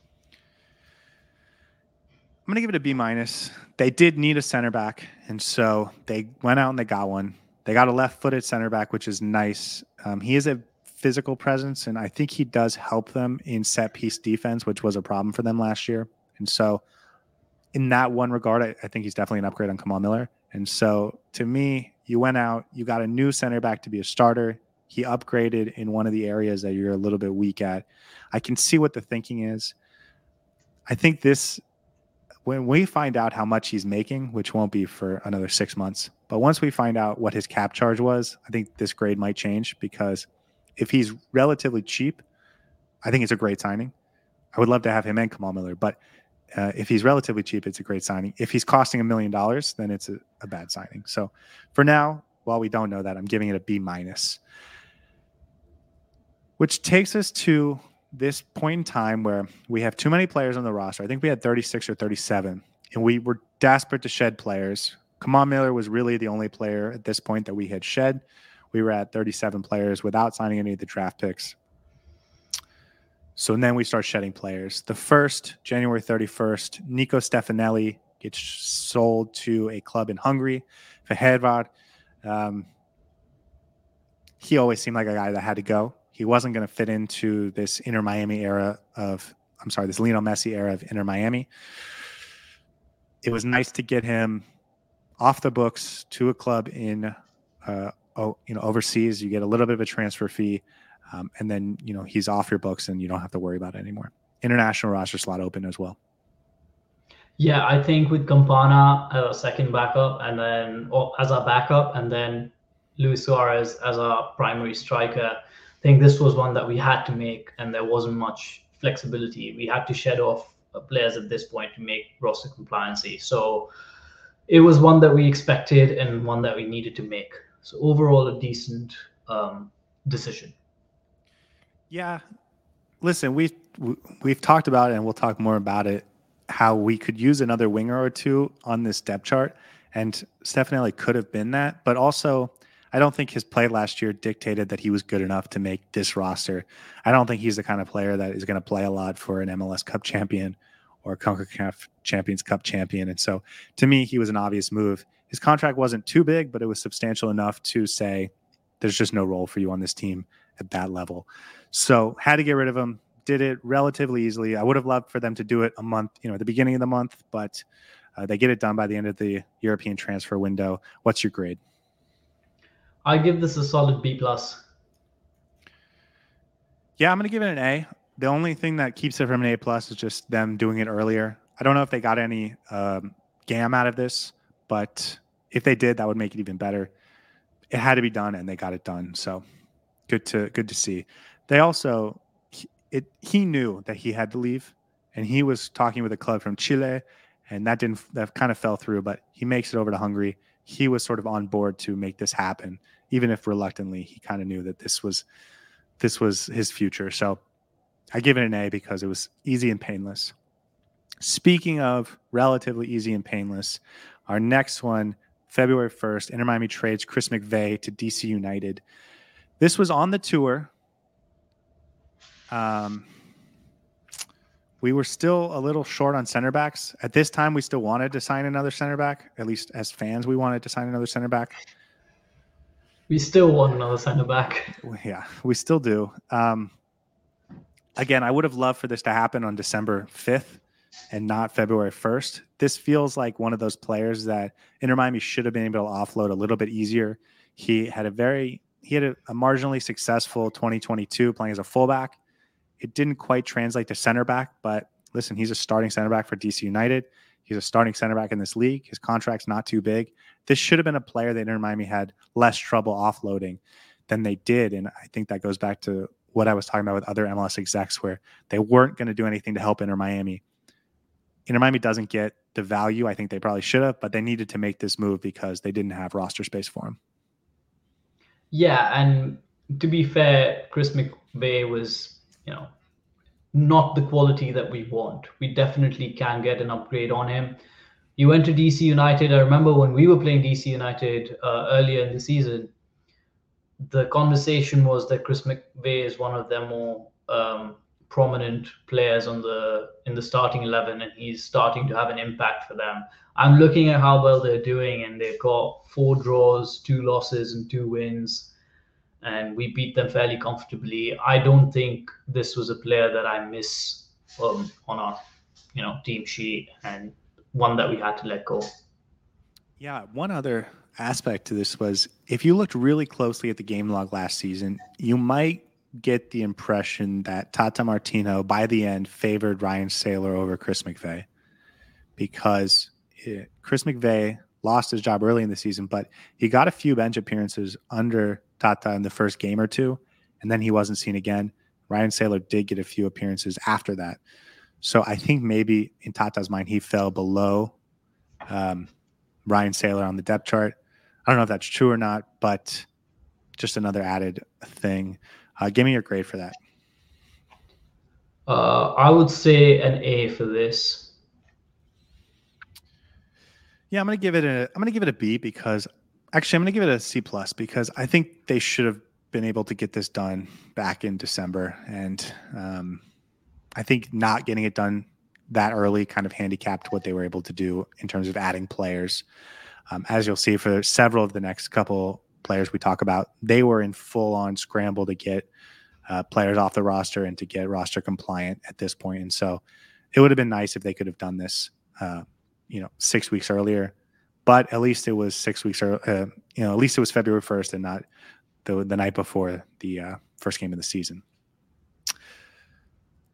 I'm going to give it a B-. They did need a center back, and so they went out and they got one. They got a left-footed center back, which is nice. He is a physical presence, and I think he does help them in set-piece defense, which was a problem for them last year. And so in that one regard, I think he's definitely an upgrade on Kamal Miller. And so to me, you went out, you got a new center back to be a starter. He upgraded in one of the areas that you're a little bit weak at. I can see what the thinking is. I think when we find out how much he's making, which won't be for another 6 months, but once we find out what his cap charge was, I think this grade might change, because if he's relatively cheap, I think it's a great signing. I would love to have him and Kamal Miller, but if he's relatively cheap, it's a great signing. If he's costing $1 million, then it's a bad signing. So for now, while we don't know that, I'm giving it a B-, which takes us to this point in time where we have too many players on the roster. I think we had 36 or 37, and we were desperate to shed players. Kamal Miller was really the only player at this point that we had shed. We were at 37 players without signing any of the draft picks. So then we start shedding players. The first, January 31st, Nico Stefanelli gets sold to a club in Hungary, Fehérvár. He always seemed like a guy that had to go. He wasn't going to fit into this Inter Miami era this Lionel Messi era of Inter Miami. It was nice to get him off the books to a club in, overseas. You get a little bit of a transfer fee, and then, he's off your books and you don't have to worry about it anymore. international roster slot open as well. Yeah, I think with Campana as a second backup and then as a backup and then Luis Suarez as our primary striker, I think this was one that we had to make and there wasn't much flexibility. We had to shed off players at this point to make roster compliancy. So it was one that we expected and one that we needed to make. So overall, a decent decision. Yeah. Listen, we've talked about it and we'll talk more about it, how we could use another winger or two on this depth chart. And Stefanelli could have been that. But also, I don't think his play last year dictated that he was good enough to make this roster. I don't think he's the kind of player that is going to play a lot for an MLS Cup champion or CONCACAF Champions Cup champion. And so to me, he was an obvious move. His contract wasn't too big, but it was substantial enough to say there's just no role for you on this team at that level. So had to get rid of him. Did it relatively easily. I would have loved for them to do it a month, at the beginning of the month, but they get it done by the end of the European transfer window. What's your grade? I give this a solid B+. Yeah, I'm going to give it an A. The only thing that keeps it from an A+ is just them doing it earlier. I don't know if they got any GAM out of this, but if they did, that would make it even better. It had to be done, and they got it done. So good to see. They also he knew that he had to leave, and he was talking with a club from Chile, and that kind of fell through. But he makes it over to Hungary. He was sort of on board to make this happen, even if reluctantly. He kind of knew that this was his future. So I give it an A because it was easy and painless. Speaking of relatively easy and painless, our next one, February 1st, Inter Miami trades Chris McVey to DC United. This was on the tour. We were still a little short on center backs. At this time, we still wanted to sign another center back. At least as fans, we wanted to sign another center back. We still want another center back. Yeah, we still do. Again, I would have loved for this to happen on December 5th and not February 1st. This feels like one of those players that Inter Miami should have been able to offload a little bit easier. He had a marginally successful 2022 playing as a fullback. It didn't quite translate to center back, but listen, he's a starting center back for DC United. He's a starting center back in this league. His contract's not too big. This should have been a player that Inter Miami had less trouble offloading than they did. And I think that goes back to what I was talking about with other MLS execs where they weren't going to do anything to help Inter Miami. Inter Miami doesn't get the value I think they probably should have, but they needed to make this move because they didn't have roster space for him. Yeah, and to be fair, Chris McVey was, not the quality that we want. We definitely can get an upgrade on him. He went to DC United. I remember when we were playing DC United earlier in the season, the conversation was that Chris McVey is one of their more prominent players in the starting 11, and he's starting to have an impact for them. I'm looking at how well they're doing, and they've got 4 draws, 2 losses, and 2 wins, and we beat them fairly comfortably. I don't think this was a player that I miss on our team sheet, and one that we had to let go. Yeah, one other aspect to this was if you looked really closely at the game log last season, you might get the impression that Tata Martino by the end favored Ryan Saylor over Chris McVey because Chris McVey lost his job early in the season, but he got a few bench appearances under Tata in the first game or two, and then he wasn't seen again. Ryan Saylor did get a few appearances after that. So I think maybe in Tata's mind, he fell below Ryan Saylor on the depth chart. I don't know if that's true or not, but just another added thing. Give me your grade for that. I would say an A for this. Yeah, I'm gonna give it a B because actually I'm gonna give it a C+ because I think they should have been able to get this done back in December, and I think not getting it done that early kind of handicapped what they were able to do in terms of adding players. As you'll see for several of the next couple players we talk about, they were in full-on scramble to get players off the roster and to get roster compliant at this point. And so it would have been nice if they could have done this 6 weeks earlier, but at least it was 6 weeks at least it was February 1st and not the night before the first game of the season.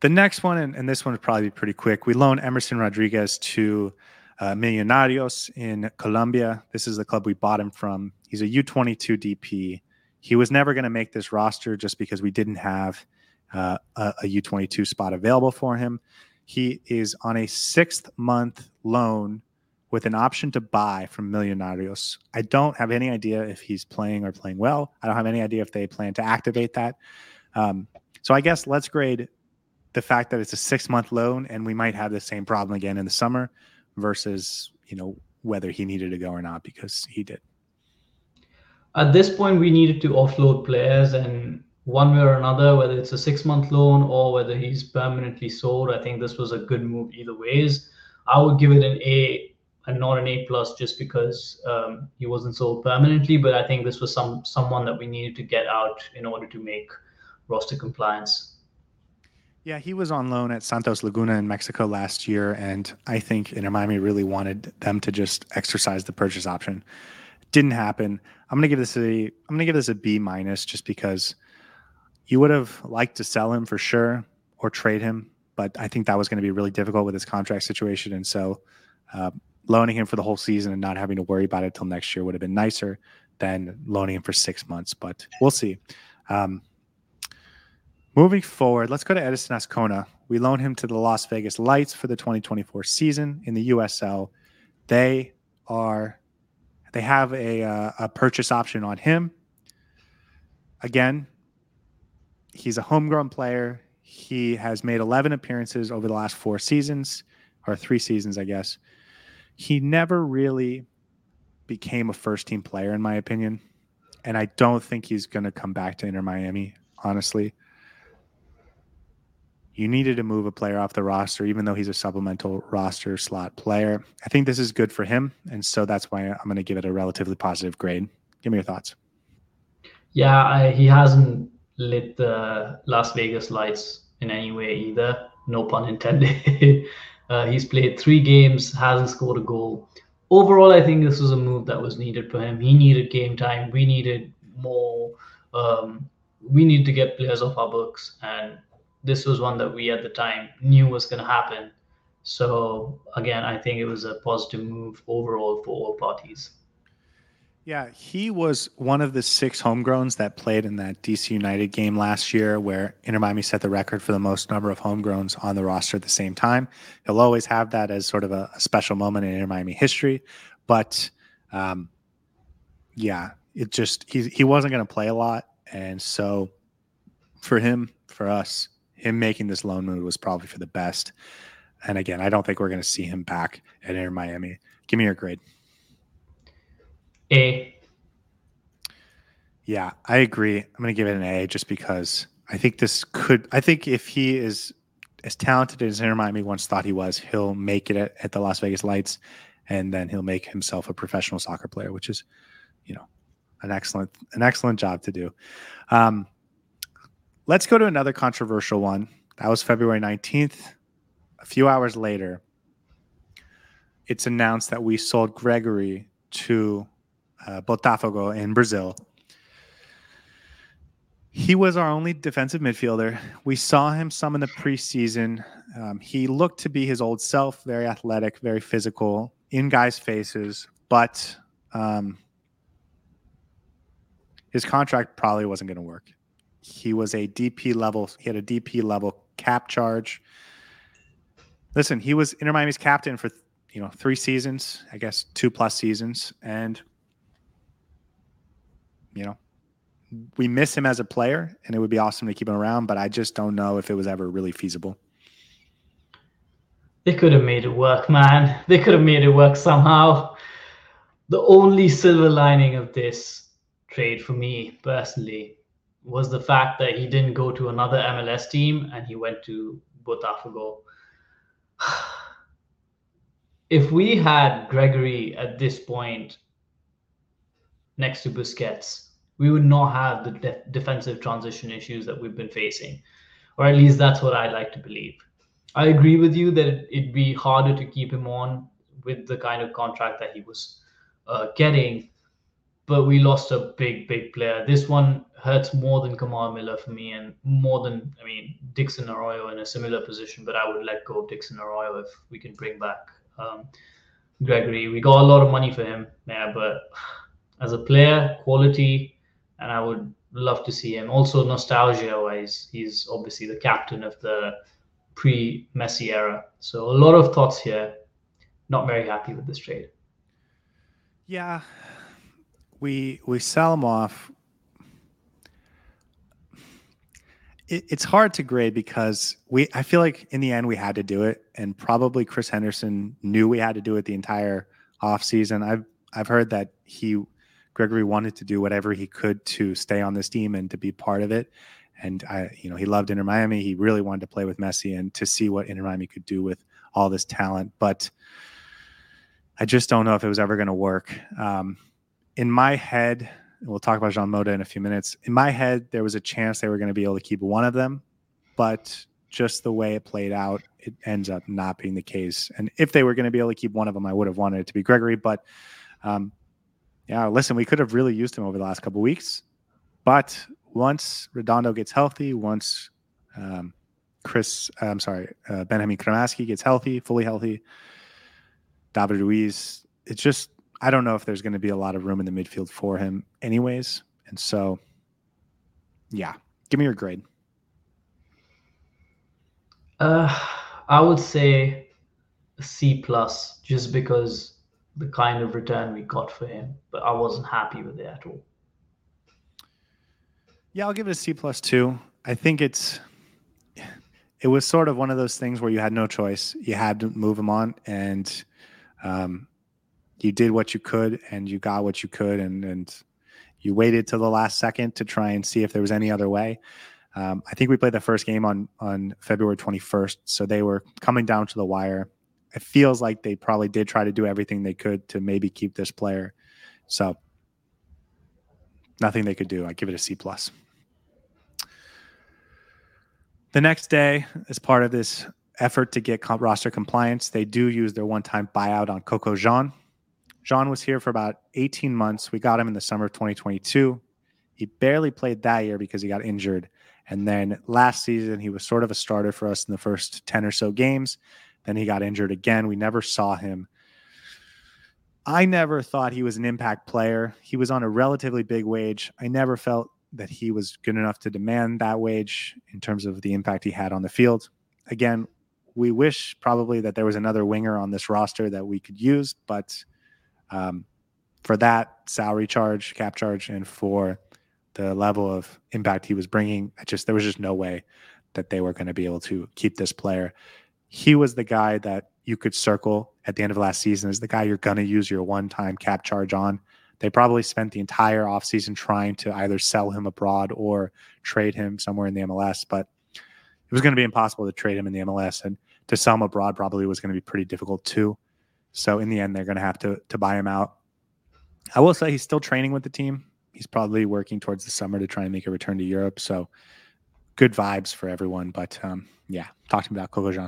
The next one, and this one would probably be pretty quick. We loan Emerson Rodriguez to Millonarios in Colombia. This is the club we bought him from. He's a U22 DP. He was never going to make this roster just because we didn't have a U22 spot available for him. He is on a 6-month loan with an option to buy from Millonarios. I don't have any idea if he's playing or playing well. I don't have any idea if they plan to activate that. So I guess let's grade the fact that it's a 6-month loan and we might have the same problem again in the summer versus, whether he needed to go or not, because he did. At this point, we needed to offload players, and one way or another, whether it's a 6-month loan or whether he's permanently sold, I think this was a good move either ways. I would give it an A and not an A plus just because he wasn't sold permanently, but I think this was someone that we needed to get out in order to make roster compliance. Yeah, he was on loan at Santos Laguna in Mexico last year, and I think Inter Miami really wanted them to just exercise the purchase option. Didn't happen. I'm gonna give this a B minus just because you would have liked to sell him for sure or trade him, but I think that was going to be really difficult with his contract situation, and so loaning him for the whole season and not having to worry about it till next year would have been nicer than loaning him for 6 months. But we'll see. Moving forward, let's go to Edison Ascona. We loan him to the Las Vegas Lights for the 2024 season in the USL. They have a purchase option on him. Again, he's a homegrown player. He has made 11 appearances over the last 4 seasons, or 3 seasons, I guess. He never really became a first-team player, in my opinion, and I don't think he's going to come back to Inter Miami, honestly. You needed to move a player off the roster, even though he's a supplemental roster slot player. I think this is good for him, and so that's why I'm going to give it a relatively positive grade. Give me your thoughts. Yeah, he hasn't lit the Las Vegas Lights in any way either. No pun intended. He's played 3 games, hasn't scored a goal. Overall, I think this was a move that was needed for him. He needed game time. We needed more. We need to get players off our books, and this was one that we at the time knew was going to happen. So again, I think it was a positive move overall for all parties. Yeah, he was one of the 6 homegrowns that played in that DC United game last year where Inter Miami set the record for the most number of homegrowns on the roster at the same time. He'll always have that as sort of a special moment in Inter Miami history. But yeah, it just he wasn't going to play a lot. And so for us, him making this loan move was probably for the best. And again, I don't think we're going to see him back at Inter Miami. Give me your grade. A. Yeah, I agree. I'm going to give it an A just because I think if he is as talented as Inter Miami once thought he was, he'll make it at the Las Vegas Lights, and then he'll make himself a professional soccer player, which is, an excellent job to do. Let's go to another controversial one. That was February 19th. A few hours later, it's announced that we sold Gregory to Botafogo in Brazil. He was our only defensive midfielder. We saw him some in the preseason. He looked to be his old self, very athletic, very physical, in guys' faces, but his contract probably wasn't going to work. He was a DP level. He had a DP level cap charge. Listen, he was Inter Miami's captain for 3 seasons, I guess 2+ seasons, and we miss him as a player, and it would be awesome to keep him around, but I just don't know if it was ever really feasible. They could have made it work, man. They could have made it work somehow. The only silver lining of this trade for me personally was the fact that he didn't go to another MLS team and he went to Botafogo. If we had Gregory at this point next to Busquets, we would not have the defensive transition issues that we've been facing, or at least that's what I like to believe. I agree with you that it'd be harder to keep him on with the kind of contract that he was getting, but we lost a big player. This one hurts more than Kamal Miller for me, and more than, I mean, Dixon Arroyo in a similar position. But I would let go of Dixon Arroyo if we can bring back Gregory. We got a lot of money for him, yeah, but as a player, quality, and I would love to see him. Also, nostalgia-wise, he's obviously the captain of the pre-Messi era. So a lot of thoughts here. Not very happy with this trade. Yeah, we sell him off. It's hard to grade because I feel like in the end we had to do it, and probably Chris Henderson knew we had to do it the entire offseason. I've heard that Gregory wanted to do whatever he could to stay on this team and to be part of it. And he loved Inter Miami. He really wanted to play with Messi and to see what Inter Miami could do with all this talent. But I just don't know if it was ever going to work. In my head, we'll talk about Jean Mota in a few minutes. In my head, there was a chance they were going to be able to keep one of them, but just the way it played out, it ends up not being the case. And if they were going to be able to keep one of them, I would have wanted it to be Gregory. But listen, we could have really used him over the last couple of weeks. But once Redondo gets healthy, once Benjamin Cremaschi gets healthy, fully healthy, David Ruiz, it's just, I don't know if there's going to be a lot of room in the midfield for him anyways. And so, yeah, give me your grade. I would say a C+, just because the kind of return we got for him, but I wasn't happy with it at all. Yeah, I'll give it a C+ too. I think it was sort of one of those things where you had no choice. You had to move him on, and you did what you could, and you got what you could, and you waited till the last second to try and see if there was any other way. I think we played the first game on February 21st, so they were coming down to the wire. It feels like they probably did try to do everything they could to maybe keep this player. So nothing they could do. I give it a C+. The next day, as part of this effort to get roster compliance, they do use their one-time buyout on Coco Jean. Jean was here for about 18 months. We got him in the summer of 2022. He barely played that year because he got injured. And then last season, he was sort of a starter for us in the first 10 or so games. Then he got injured again. We never saw him. I never thought he was an impact player. He was on a relatively big wage. I never felt that he was good enough to demand that wage in terms of the impact he had on the field. Again, we wish probably that there was another winger on this roster that we could use, but for that salary charge, cap charge, and for the level of impact he was bringing, there was just no way that they were going to be able to keep this player. He was the guy that you could circle at the end of last season as the guy you're going to use your one-time cap charge on. They probably spent the entire offseason trying to either sell him abroad or trade him somewhere in the MLS, but it was going to be impossible to trade him in the MLS, and to sell him abroad probably was going to be pretty difficult too. So in the end, they're going to have to buy him out. I will say he's still training with the team. He's probably working towards the summer to try and make a return to Europe. So good vibes for everyone. But talk to me about Coco Jean.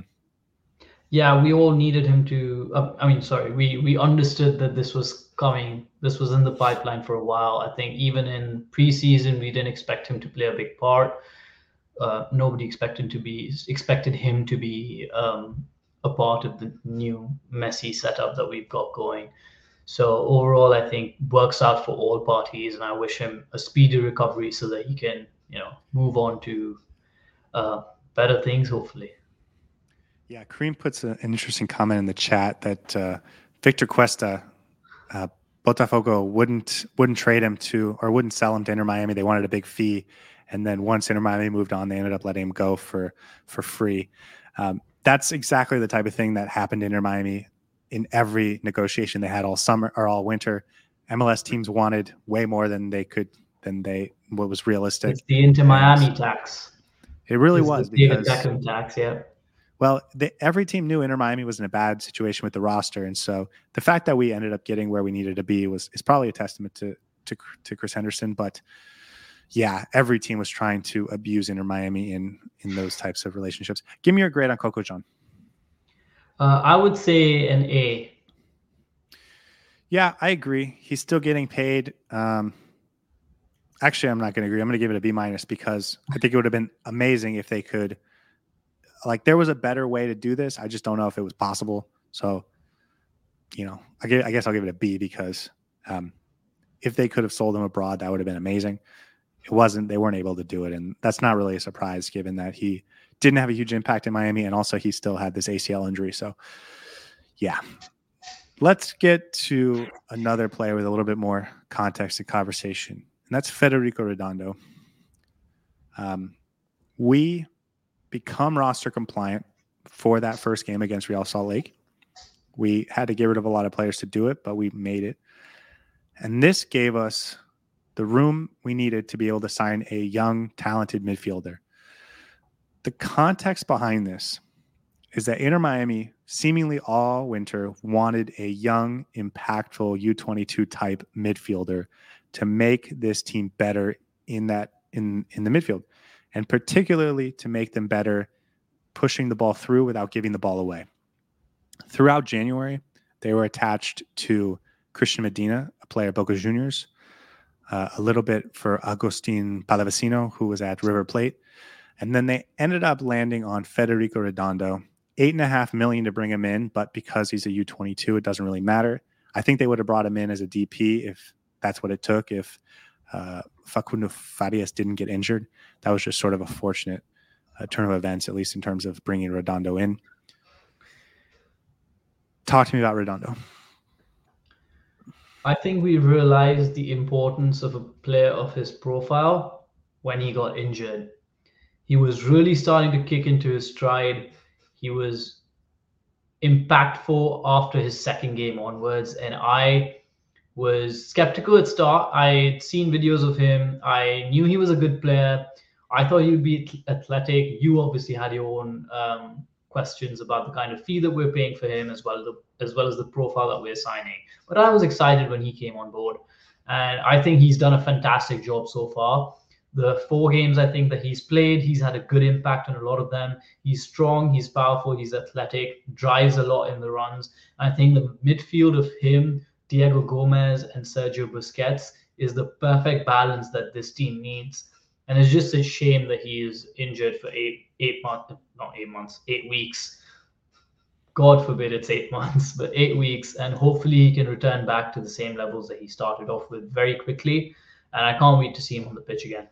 Yeah, we all needed him to. We understood that this was coming. This was in the pipeline for a while. I think even in preseason, we didn't expect him to play a big part. Nobody expected him to be a part of the new Messi setup that we've got going. So overall, I think works out for all parties, and I wish him a speedy recovery so that he can, move on to better things, hopefully. Yeah, Kareem puts an interesting comment in the chat that Victor Cuesta, Botafogo wouldn't trade him to, or wouldn't sell him to Inter Miami. They wanted a big fee, and then once Inter Miami moved on, they ended up letting him go for free. That's exactly the type of thing that happened in Inter Miami in every negotiation they had all summer or all winter. MLS teams wanted way more than what was realistic. It's the Inter Miami tax. It really was because Beckham tax, yeah. Well, every team knew Inter Miami was in a bad situation with the roster, and so the fact that we ended up getting where we needed to be is probably a testament to Chris Henderson. But yeah, every team was trying to abuse Inter Miami in those types of relationships. Give me your grade on Coco Jean. I would say an A. Yeah, I agree. He's still getting paid. Actually, I'm not going to agree. I'm going to give it a B minus because I think it would have been amazing if they could. Like, there was a better way to do this. I just don't know if it was possible. So, I guess I'll give it a B because if they could have sold him abroad, that would have been amazing. It wasn't. They weren't able to do it, and that's not really a surprise given that he didn't have a huge impact in Miami, and also he still had this ACL injury. So, yeah. Let's get to another player with a little bit more context and conversation, and that's Federico Redondo. We become roster compliant for that first game against Real Salt Lake. We had to get rid of a lot of players to do it, but we made it. And this gave us the room we needed to be able to sign a young, talented midfielder. The context behind this is that Inter Miami seemingly all winter wanted a young, impactful U22 type midfielder to make this team better in the midfield, and particularly to make them better pushing the ball through without giving the ball away. Throughout January, they were attached to Christian Medina, a player at Boca Juniors, a little bit for Agustin Palavecino, who was at River Plate. And then they ended up landing on Federico Redondo, $8.5 million to bring him in, but because he's a U22, it doesn't really matter. I think they would have brought him in as a DP if that's what it took, if Facundo Farias didn't get injured. That was just sort of a fortunate turn of events, at least in terms of bringing Redondo in. Talk to me about Redondo. I think we realized the importance of a player of his profile when he got injured. He was really starting to kick into his stride. He was impactful after his second game onwards, and I was skeptical at start. I'd seen videos of him. I knew he was a good player. I thought he would be athletic. You obviously had your own questions about the kind of fee that we're paying for him, as well as the profile that we're signing. But I was excited when he came on board, and I think he's done a fantastic job so far. The 4 games I think that he's played, he's had a good impact on a lot of them. He's strong, he's powerful, he's athletic, drives a lot in the runs. I think the midfield of him, Diego Gomez, and Sergio Busquets is the perfect balance that this team needs. And it's just a shame that he is injured for 8 weeks. God forbid it's 8 months, but 8 weeks. And hopefully he can return back to the same levels that he started off with very quickly. And I can't wait to see him on the pitch again.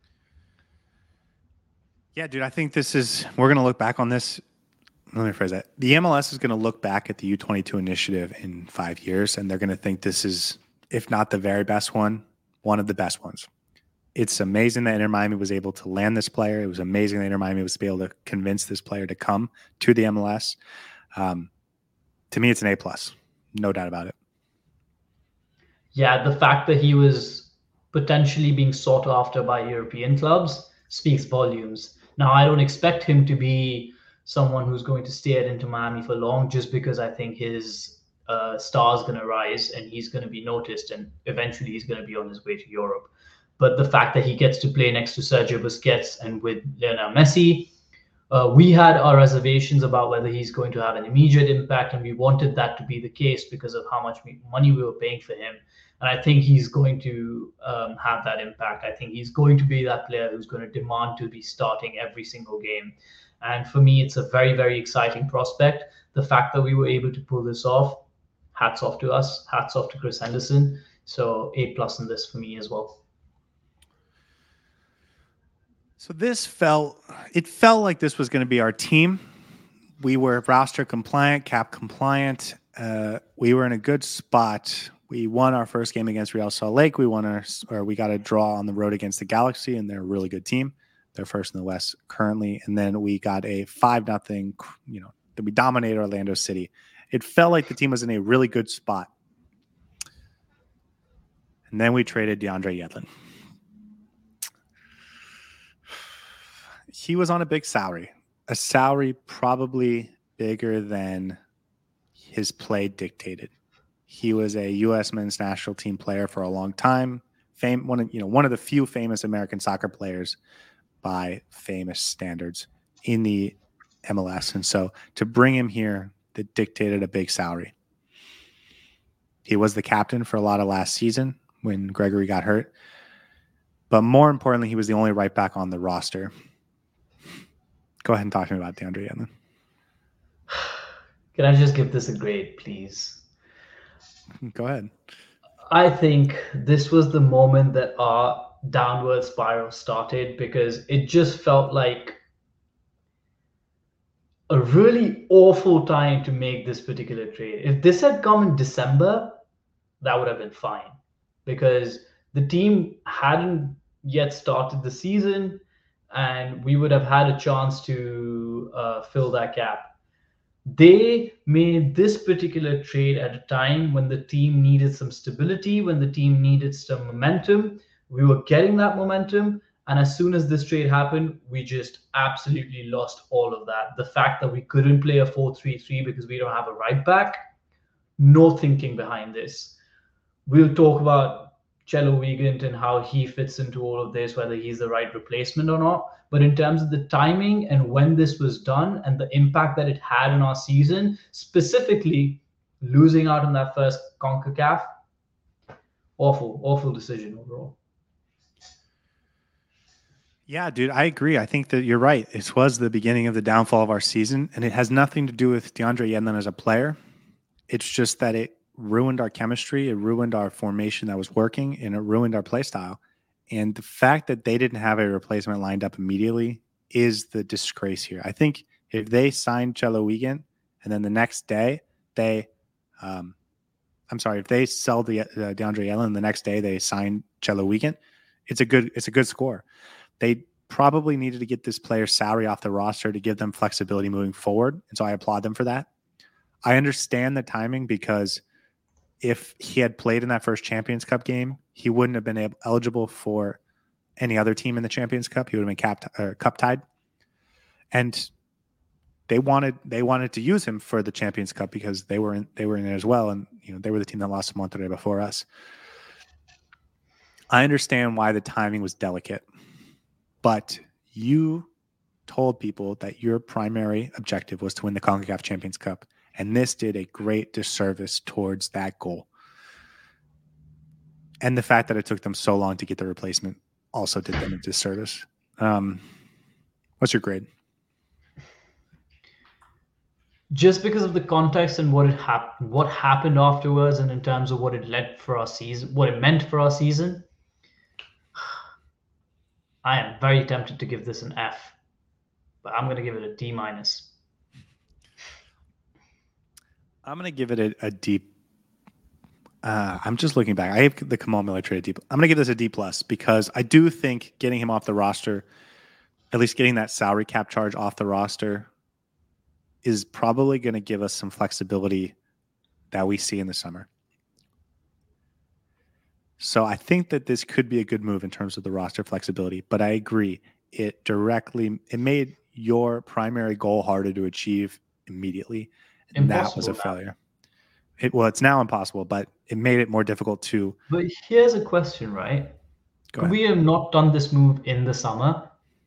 Yeah, dude, I think we're going to look back on this. Let me phrase that. The MLS is going to look back at the U22 initiative in 5 years, and they're going to think this is, if not the very best one of the best ones. It's amazing that Inter Miami was able to land this player. It was amazing that Inter Miami was able to convince this player to come to the MLS. To me, it's an A+. No doubt about it. Yeah, the fact that he was potentially being sought after by European clubs speaks volumes. Now, I don't expect him to be someone who's going to stay at Inter Miami for long, just because I think his star is going to rise and he's going to be noticed, and eventually he's going to be on his way to Europe. But the fact that he gets to play next to Sergio Busquets and with Lionel Messi, we had our reservations about whether he's going to have an immediate impact, and we wanted that to be the case because of how much money we were paying for him. And I think he's going to have that impact. I think he's going to be that player who's going to demand to be starting every single game. And for me, it's a very, very exciting prospect. The fact that we were able to pull this off, hats off to us, hats off to Chris Henderson. So A+ in this for me as well. So it felt like this was going to be our team. We were roster compliant, cap compliant. We were in a good spot. We won our first game against Real Salt Lake. We got a draw on the road against the Galaxy, and they're a really good team. They're first in the West currently. And then we got a 5-0, that we dominated Orlando City. It felt like the team was in a really good spot. And then we traded DeAndre Yedlin. He was on a big salary, a salary probably bigger than his play dictated. He was a U.S. men's national team player for a long time. One of the few famous American soccer players by famous standards in the MLS. And so to bring him here, that dictated a big salary. He was the captain for a lot of last season when Gregory got hurt. But more importantly, he was the only right back on the roster. Go ahead and talk to me about DeAndre Yedlin. Can I just give this a grade, please? Go ahead. I think this was the moment that our downward spiral started, because it just felt like a really awful time to make this particular trade. If this had come in December, that would have been fine, because the team hadn't yet started the season and we would have had a chance to fill that gap. They made this particular trade at a time when the team needed some stability, when the team needed some momentum. We were getting that momentum. And as soon as this trade happened, we just absolutely lost all of that. The fact that we couldn't play a 4-3-3 because we don't have a right back, no thinking behind this. We'll talk about Cello Wiegand and how he fits into all of this, whether he's the right replacement or not. But in terms of the timing and when this was done and the impact that it had on our season, specifically losing out on that first CONCACAF, awful decision overall. Yeah, dude, I agree. I think that you're right. This was the beginning of the downfall of our season, and it has nothing to do with DeAndre Yedlin as a player. It's just that it ruined our chemistry, it ruined our formation that was working, and it ruined our play style. And the fact that they didn't have a replacement lined up immediately is the disgrace here. I think if they signed Cello Wiegand and then the next day if they sell the DeAndre Yedlin, the next day they sign Cello Wiegand, it's a good score. They probably needed to get this player's salary off the roster to give them flexibility moving forward. And so I applaud them for that. I understand the timing, because if he had played in that first Champions Cup game, he wouldn't have been eligible for any other team in the Champions Cup. He would have been cup tied. And they wanted to use him for the Champions Cup because they were in it as well. And they were the team that lost to Monterrey before us. I understand why the timing was delicate. But you told people that your primary objective was to win the CONCACAF Champions Cup, and this did a great disservice towards that goal. And the fact that it took them so long to get the replacement also did them a disservice. What's your grade? Just because of the context and what happened afterwards, and in terms of what it led for our season, what it meant for our season, I am very tempted to give this an F, but I'm going to give it a D-. I'm going to give it a D. I'm just looking back. I have the Kamal Miller trade a D. I'm going to give this a D+, because I do think getting him off the roster, at least getting that salary cap charge off the roster, is probably going to give us some flexibility that we see in the summer. So I think that this could be a good move in terms of the roster flexibility, but I agree. It made your primary goal harder to achieve immediately. And that was a failure. It's now impossible, but it made it more difficult to. But here's a question, right? Could we have not done this move in the summer?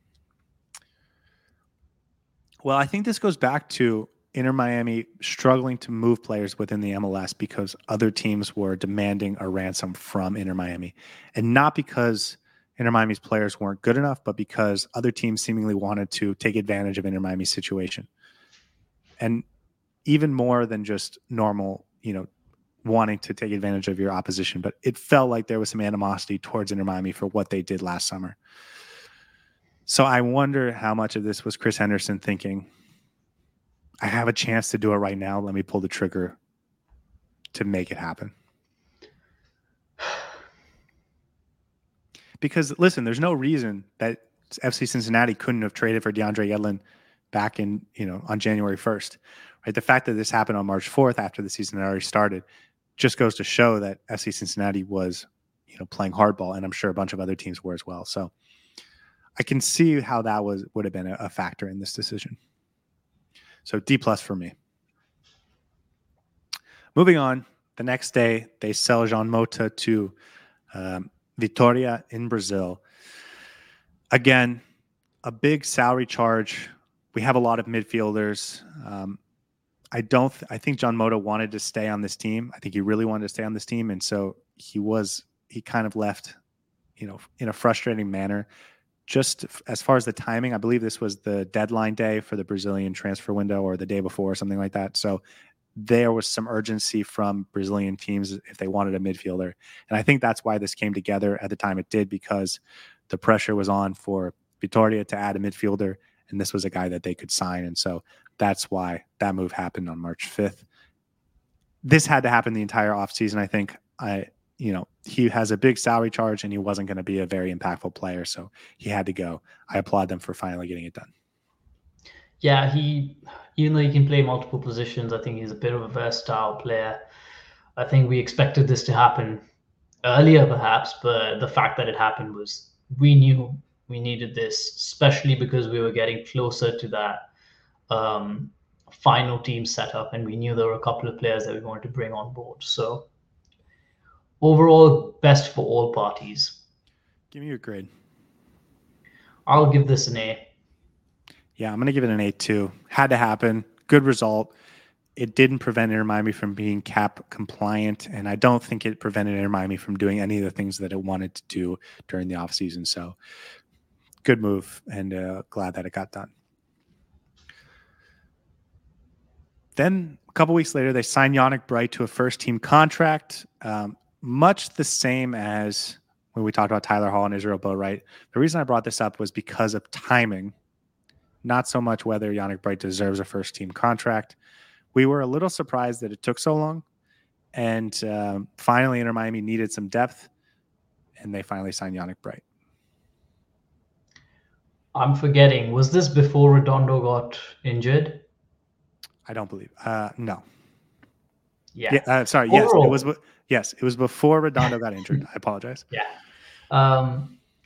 Well, I think this goes back to Inter Miami struggling to move players within the MLS because other teams were demanding a ransom from Inter Miami. And not because Inter Miami's players weren't good enough, but because other teams seemingly wanted to take advantage of Inter Miami's situation. And even more than just normal, wanting to take advantage of your opposition, but it felt like there was some animosity towards Inter Miami for what they did last summer. So I wonder how much of this was Chris Henderson thinking, I have a chance to do it right now. Let me pull the trigger to make it happen. Because listen, there's no reason that FC Cincinnati couldn't have traded for DeAndre Yedlin back in, on January 1st, right? The fact that this happened on March 4th after the season had already started just goes to show that FC Cincinnati was, playing hardball, and I'm sure a bunch of other teams were as well. So I can see how that would have been a factor in this decision. So D+ for me. Moving on, the next day, they sell Jean Mota to Vitória in Brazil. Again, a big salary charge. We have a lot of midfielders. I think John Motta wanted to stay on this team. I think he really wanted to stay on this team. And so he kind of left, in a frustrating manner. Just as far as the timing, I believe this was the deadline day for the Brazilian transfer window, or the day before, or something like that. So there was some urgency from Brazilian teams if they wanted a midfielder. And I think that's why this came together at the time it did, because the pressure was on for Vitória to add a midfielder, and this was a guy that they could sign. And so that's why that move happened on March 5th. This had to happen the entire offseason, I think. He has a big salary charge, and he wasn't going to be a very impactful player, so he had to go. I applaud them for finally getting it done. Yeah, even though he can play multiple positions, I think he's a bit of a versatile player. I think we expected this to happen earlier, perhaps, but the fact that it happened was, we knew we needed this, especially because we were getting closer to that final team setup, and we knew there were a couple of players that we wanted to bring on board. So overall, best for all parties. Give me your grade. I'll give this an A. Yeah, I'm going to give it an A too. Had to happen. Good result. It didn't prevent Inter Miami from being cap compliant, and I don't think it prevented Inter Miami from doing any of the things that it wanted to do during the offseason. So good move, and glad that it got done. Then a couple weeks later, they signed Yannick Bright to a first-team contract, much the same as when we talked about Tyler Hall and Israel Boatwright. The reason I brought this up was because of timing, not so much whether Yannick Bright deserves a first-team contract. We were a little surprised that it took so long, and finally Inter Miami needed some depth, and they finally signed Yannick Bright. I'm forgetting, was this before Redondo got injured? I don't believe. No. Yeah. Sorry. Overall, Yes, it was before Redondo got injured. I apologize. Yeah.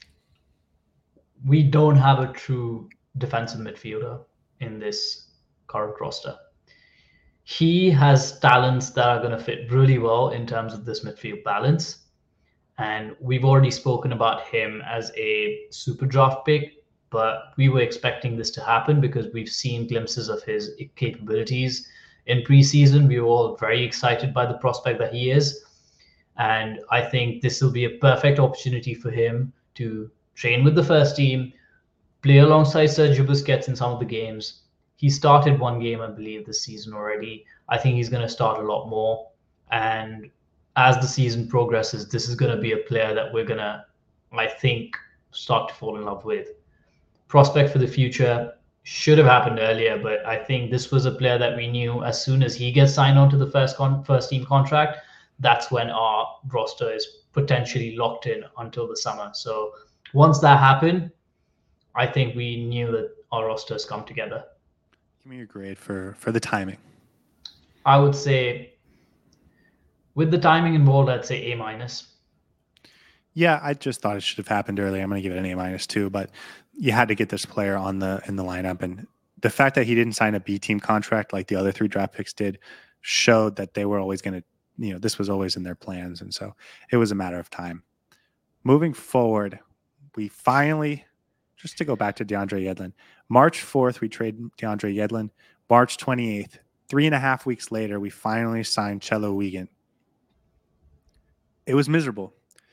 We don't have a true defensive midfielder in this current roster. He has talents that are going to fit really well in terms of this midfield balance. And we've already spoken about him as a super draft pick, but we were expecting this to happen because we've seen glimpses of his capabilities in preseason. We were all very excited by the prospect that he is. And I think this will be a perfect opportunity for him to train with the first team, play alongside Sergio Busquets in some of the games. He started one game, I believe, this season already. I think he's going to start a lot more. And as the season progresses, this is going to be a player that we're going to, I think, start to fall in love with. Prospect for the future should have happened earlier, but I think this was a player that we knew as soon as he gets signed on to the first team contract, that's when our roster is potentially locked in until the summer. So once that happened, I think we knew that our roster has come together. Give me your grade for the timing. I would say, with the timing involved, I'd say A-. Yeah, I just thought it should have happened earlier. I'm going to give it an A- too, but you had to get this player in the lineup, and the fact that he didn't sign a B team contract like the other 3 draft picks did showed that they were always going to, this was always in their plans, and so it was a matter of time. Moving forward, we finally, just to go back to DeAndre Yedlin, March 4th, we trade DeAndre Yedlin. March 28th, 3.5 weeks later, we finally signed Chelo Wiegand. It was miserable.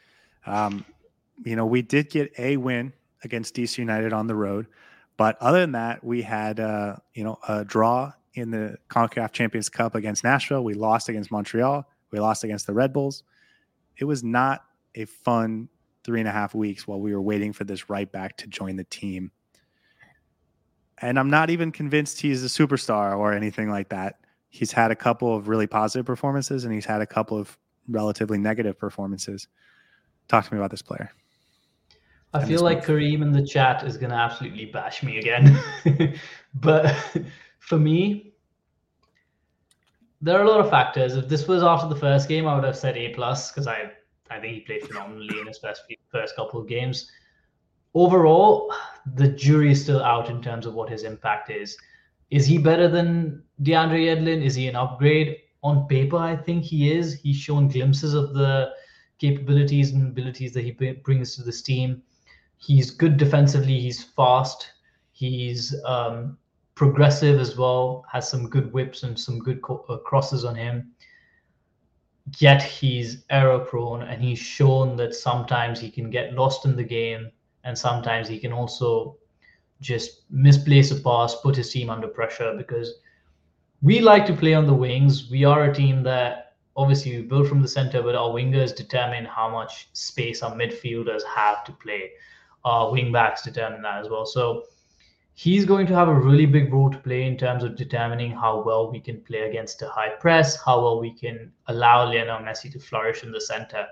We did get a win against DC United on the road, but other than that, we had a draw in the CONCACAF Champions Cup against Nashville. We lost against Montreal. We lost against the Red Bulls. It was not a fun 3.5 weeks while we were waiting for this right back to join the team. And I'm not even convinced he's a superstar or anything like that. He's had a couple of really positive performances, and he's had a couple of relatively negative performances. Talk to me about this player. I feel like Kareem in the chat is going to absolutely bash me again. But for me, there are a lot of factors. If this was after the first game, I would have said A+, because I think he played phenomenally in his first couple of games. Overall, the jury is still out in terms of what his impact is. Is he better than DeAndre Yedlin? Is he an upgrade? On paper, I think he is. He's shown glimpses of the capabilities and abilities that he brings to this team. He's good defensively. He's fast. He's progressive as well, has some good whips and some good crosses on him. Yet he's error prone, and he's shown that sometimes he can get lost in the game, and sometimes he can also just misplace a pass, put his team under pressure, because we like to play on the wings. We are a team that obviously we build from the center, but our wingers determine how much space our midfielders have to play. Our wing backs determine that as well. So he's going to have a really big role to play in terms of determining how well we can play against a high press, how well we can allow Lionel Messi to flourish in the center.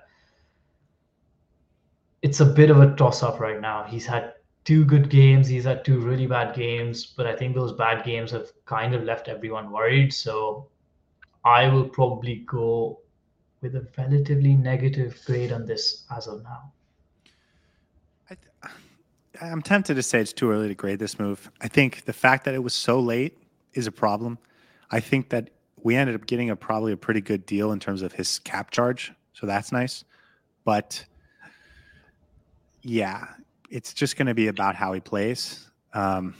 It's a bit of a toss-up right now. He's had 2 good games. He's had 2 really bad games, but I think those bad games have kind of left everyone worried. So I will probably go with a relatively negative grade on this as of now. I'm tempted to say it's too early to grade this move. I think the fact that it was so late is a problem. I think that we ended up getting probably a pretty good deal in terms of his cap charge, so that's nice. But yeah, it's just going to be about how he plays. And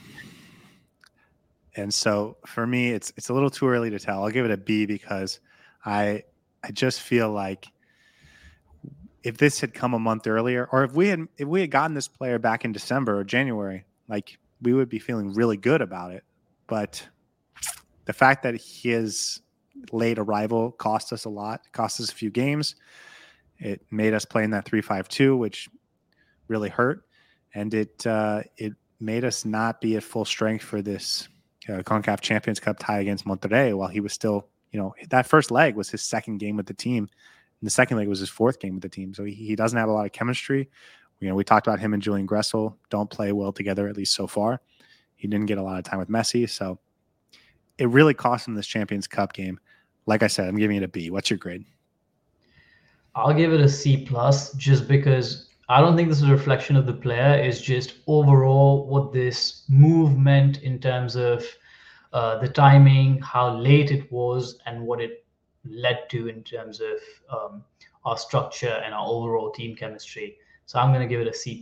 so for me, it's a little too early to tell. I'll give it a B because I just feel like if this had come a month earlier, or if we had gotten this player back in December or January, like we would be feeling really good about it. But the fact that his late arrival cost us a lot, cost us a few games. It made us play in that 3-5-2, which really hurt, and it made us not be at full strength for this CONCACAF Champions Cup tie against Monterrey while he was still, that first leg was his second game with the team. And the second leg was his 4th game with the team. So he doesn't have a lot of chemistry. We talked about him and Julian Gressel don't play well together, at least so far. He didn't get a lot of time with Messi. So it really cost him this Champions Cup game. Like I said, I'm giving it a B. What's your grade? I'll give it a C+, just because I don't think this is a reflection of the player. It's just overall what this move meant in terms of the timing, how late it was, and what it led to in terms of our structure and our overall team chemistry. So I'm going to give it a C+.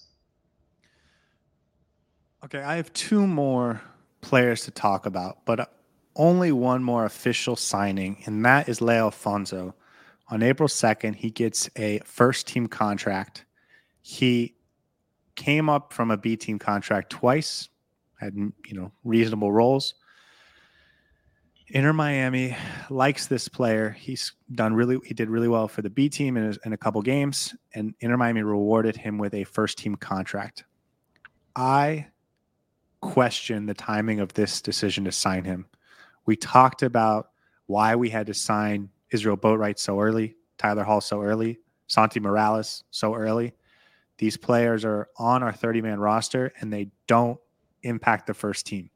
Okay, I have 2 more players to talk about, but only one more official signing, and that is Leo Afonso. On April 2nd, he gets a first-team contract. He came up from a B-team contract twice, had reasonable roles. Inter Miami likes this player. He did really well for the B team in a couple games, and Inter Miami rewarded him with a first-team contract. I question the timing of this decision to sign him. We talked about why we had to sign Israel Boatwright so early, Tyler Hall so early, Santi Morales so early. These players are on our 30-man roster, and they don't impact the first team.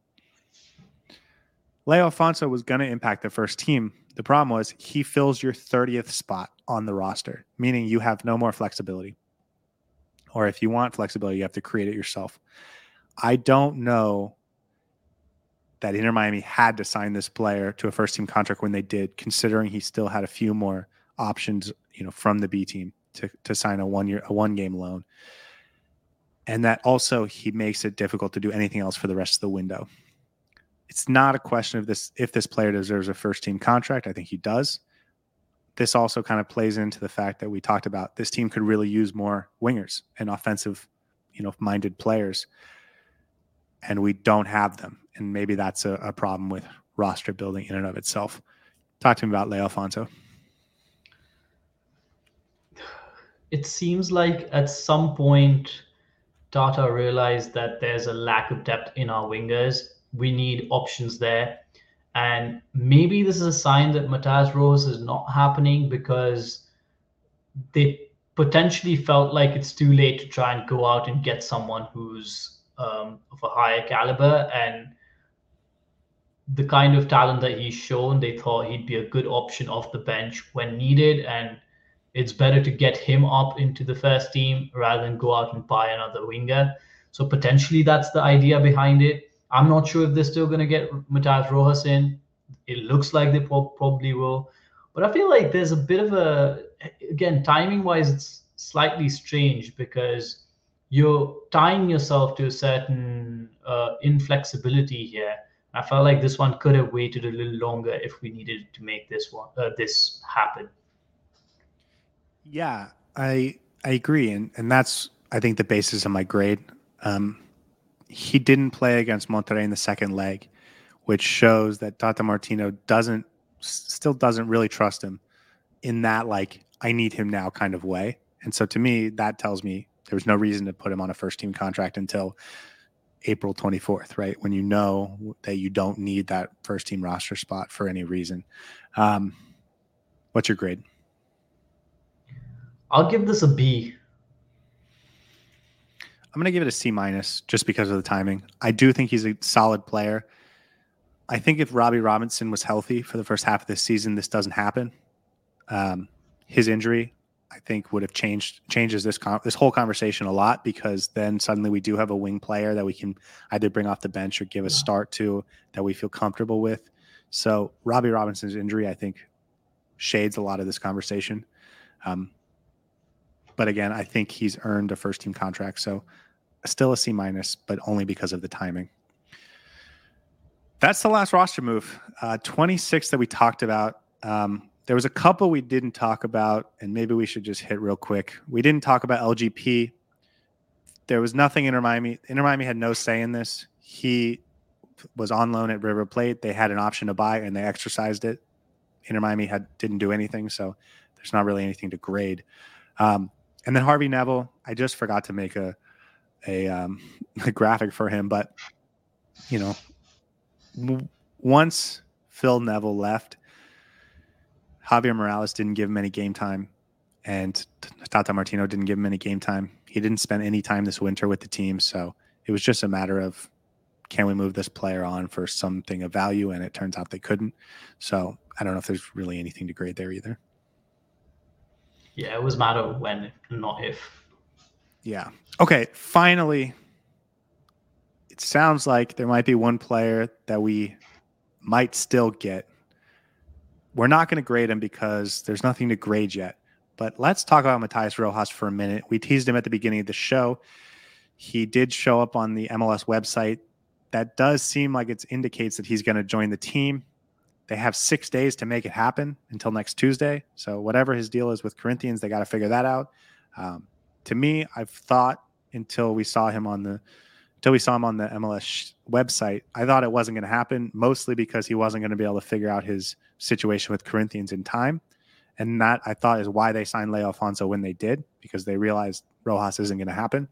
Leo Afonso was going to impact the first team. The problem was he fills your 30th spot on the roster, meaning you have no more flexibility. Or if you want flexibility, you have to create it yourself. I don't know that Inter Miami had to sign this player to a first-team contract when they did, considering he still had a few more options, from the B team to sign a one-game loan. And that also he makes it difficult to do anything else for the rest of the window. It's not a question of if this player deserves a first-team contract. I think he does. This also kind of plays into the fact that we talked about this team could really use more wingers and offensive, minded players, and we don't have them. And maybe that's a problem with roster building in and of itself. Talk to me about Leo Afonso. It seems like at some point Tata realized that there's a lack of depth in our wingers. We need options there. And maybe this is a sign that Matheus Rojas is not happening because they potentially felt like it's too late to try and go out and get someone who's of a higher caliber. And the kind of talent that he's shown, they thought he'd be a good option off the bench when needed. And it's better to get him up into the first team rather than go out and buy another winger. So potentially that's the idea behind it. I'm not sure if they're still going to get Matheus Rojas in. It looks like they probably will. But I feel like there's a bit of again, timing-wise, it's slightly strange because you're tying yourself to a certain inflexibility here. I felt like this one could have waited a little longer if we needed to make this happen. Yeah, I agree, and that's I think the basis of my grade. He didn't play against Monterrey in the second leg, which shows that Tata Martino still doesn't really trust him in that like I need him now kind of way. And so to me, that tells me there was no reason to put him on a first team contract until April 24th, right? When you know that you don't need that first team roster spot for any reason. What's your grade? I'll give this a B. I'm going to give it a C minus just because of the timing. I do think he's a solid player. I think if Robbie Robinson was healthy for the first half of this season, this doesn't happen. His injury, I think, would have changes this whole conversation a lot, because then suddenly we do have a wing player that we can either bring off the bench or give a start to that we feel comfortable with. So Robbie Robinson's injury, I think, shades a lot of this conversation. But again, I think he's earned a first team contract. So still a C minus, but only because of the timing. That's the last roster move. 26 that we talked about. There was a couple we didn't talk about, and maybe we should just hit real quick. We didn't talk about LGP. There was nothing Inter Miami. Inter Miami had no say in this. He was on loan at River Plate. They had an option to buy, and they exercised it. Inter Miami didn't do anything, so there's not really anything to grade. And then Harvey Neville, I just forgot to make a graphic for him, but once Phil Neville left, Javier Morales didn't give him any game time, and Tata Martino didn't give him any game time. He didn't spend any time this winter with the team, so it was just a matter of, can we move this player on for something of value? And it turns out they couldn't. So I don't know if there's really anything to grade there either. Yeah, it was a matter of when, not if. Yeah. Okay, finally, it sounds like there might be one player that we might still get. We're not going to grade him because there's nothing to grade yet. But let's talk about Matias Rojas for a minute. We teased him at the beginning of the show. He did show up on the MLS website. That does seem like it indicates that he's going to join the team. They have 6 days to make it happen until next Tuesday. So whatever his deal is with Corinthians, they got to figure that out. To me, I've thought until we saw him on the MLS website, I thought it wasn't going to happen, mostly because he wasn't going to be able to figure out his situation with Corinthians in time. And that, I thought, is why they signed Leo Alfonso when they did, because they realized Rojas isn't going to happen.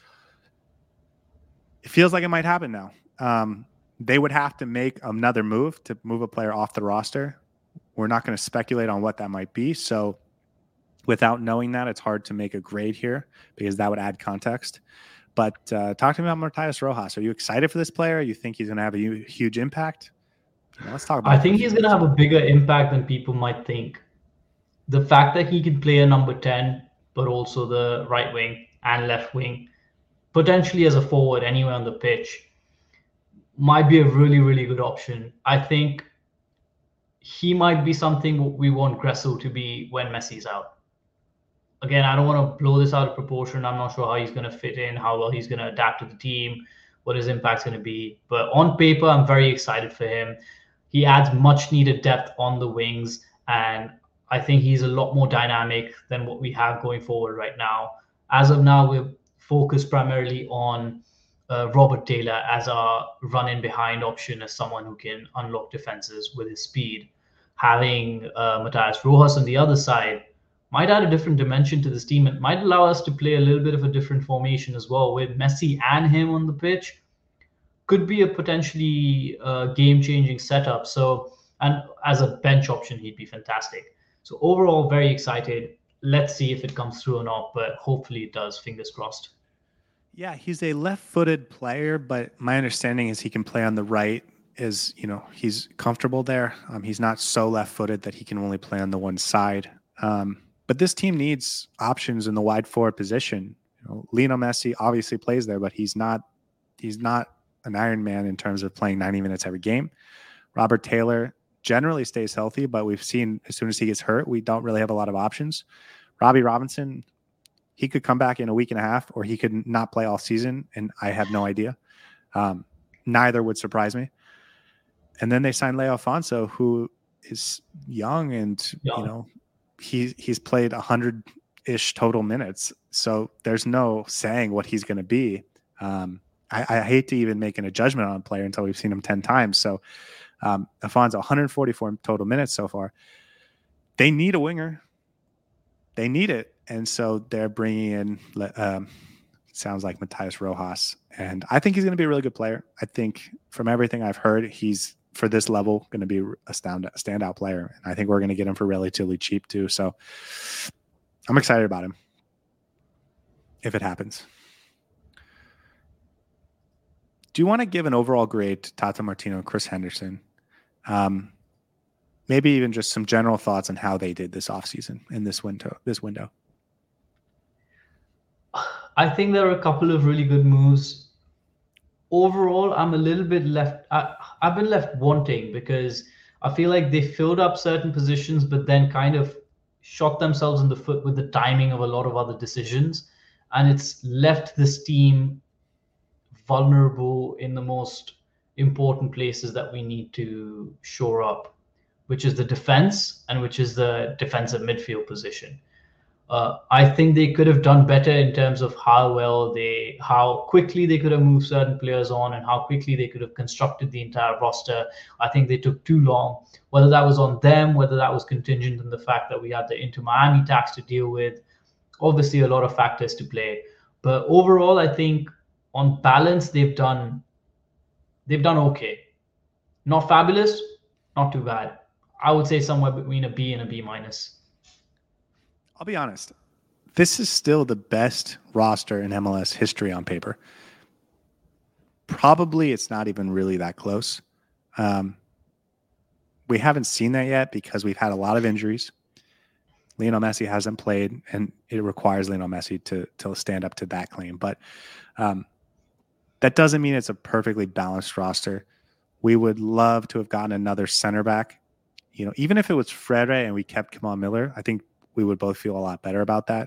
It feels like it might happen now. They would have to make another move to move a player off the roster. We're not going to speculate on what that might be. So without knowing that, it's hard to make a grade here because that would add context. But talk to me about Matias Rojas. Are you excited for this player? You think he's going to have a huge impact? Let's talk about I think he's going to have a bigger impact than people might think. The fact that he can play a number 10, but also the right wing and left wing, potentially as a forward anywhere on the pitch, might be a really, really good option. I think he might be something we want Gressel to be when Messi's out. Again, I don't want to blow this out of proportion. I'm not sure how he's going to fit in, how well he's going to adapt to the team, what his impact's going to be. But on paper, I'm very excited for him. He adds much needed depth on the wings, and I think he's a lot more dynamic than what we have going forward right now. As of now, we're focused primarily on Robert Taylor as our run-in behind option, as someone who can unlock defenses with his speed. Having Matias Rojas on the other side might add a different dimension to this team. It might allow us to play a little bit of a different formation as well, with Messi and him on the pitch. Could be a potentially game-changing setup. So, and as a bench option, he'd be fantastic. So overall, very excited. Let's see if it comes through or not, but hopefully it does. Fingers crossed. Yeah, he's a left-footed player, but my understanding is he can play on the right. He's comfortable there. He's not so left-footed that he can only play on the one side. But this team needs options in the wide forward position. Lionel Messi obviously plays there, but he's not an Iron Man in terms of playing 90 minutes every game. Robert Taylor generally stays healthy, but we've seen as soon as he gets hurt, we don't really have a lot of options. Robbie Robinson, He could come back in a week and a half, or he could not play all season, and I have no idea. Neither would surprise me. And then they signed Leo Alfonso, who is young, and he's played 100-ish total minutes. So there's no saying what he's going to be. I hate to even make a judgment on a player until we've seen him 10 times. So Alfonso, 144 total minutes so far. They need a winger. They need it. And so they're bringing in, sounds like Matias Rojas. And I think he's going to be a really good player. I think from everything I've heard, he's, for this level, going to be a standout player. And I think we're going to get him for relatively cheap too. So I'm excited about him if it happens. Do you want to give an overall grade to Tata Martino and Chris Henderson? Maybe even just some general thoughts on how they did this offseason in this window. I think there are a couple of really good moves. Overall, I'm a little bit I've been left wanting, because I feel like they filled up certain positions, but then kind of shot themselves in the foot with the timing of a lot of other decisions. And it's left this team vulnerable in the most important places that we need to shore up, which is the defense and which is the defensive midfield position. I think they could have done better in terms of how quickly they could have moved certain players on and how quickly they could have constructed the entire roster. I think they took too long, whether that was on them, whether that was contingent on the fact that we had the Inter Miami tax to deal with. Obviously, a lot of factors to play. But overall, I think on balance, they've done okay. Not fabulous, not too bad. I would say somewhere between a B and a B minus. I'll be honest. This is still the best roster in MLS history on paper. Probably it's not even really that close. We haven't seen that yet because we've had a lot of injuries. Lionel Messi hasn't played, and it requires Lionel Messi to stand up to that claim. But that doesn't mean it's a perfectly balanced roster. We would love to have gotten another center back. Even if it was Frere and we kept Kamal Miller, I think we would both feel a lot better about that.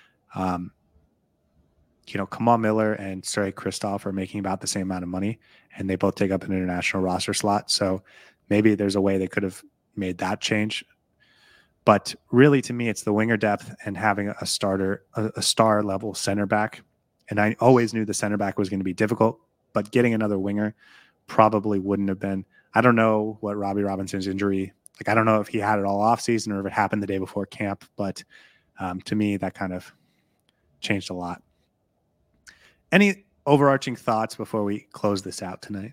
Kamal Miller and Sergei Kristoff are making about the same amount of money, and they both take up an international roster slot. So maybe there's a way they could have made that change. But really, to me, it's the winger depth and having a star level center back. And I always knew the center back was going to be difficult, but getting another winger probably wouldn't have been. I don't know what Robbie Robinson's injury, I don't know if he had it all off season or if it happened the day before camp, but to me, that kind of changed a lot. Any overarching thoughts before we close this out tonight?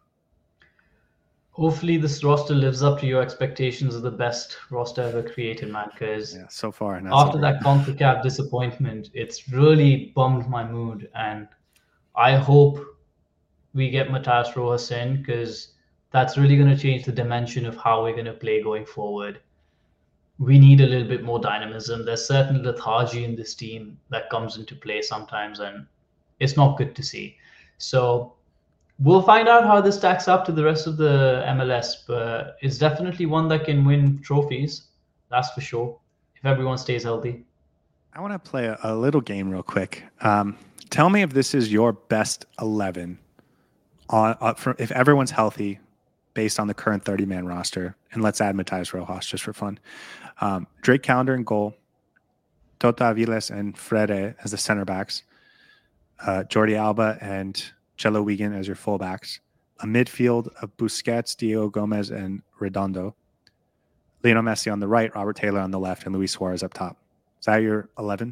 Hopefully this roster lives up to your expectations of the best roster ever created, man, because so far, after that CONCACAF disappointment, it's really bummed my mood, and I hope we get Matias Rojas in, because that's really going to change the dimension of how we're going to play going forward. We need a little bit more dynamism. There's certain lethargy in this team that comes into play sometimes, and it's not good to see. So we'll find out how this stacks up to the rest of the MLS, but it's definitely one that can win trophies. That's for sure, if everyone stays healthy. I want to play a little game real quick. Tell me if this is your best 11 if everyone's healthy, based on the current 30-man roster, and let's add Matias Rojas just for fun. Drake Callender in goal, Tota Aviles and Frere as the center backs, Jordi Alba and Chelo Wigan as your fullbacks, a midfield of Busquets, Diego Gomez, and Redondo, Lionel Messi on the right, Robert Taylor on the left, and Luis Suarez up top. Is that your 11?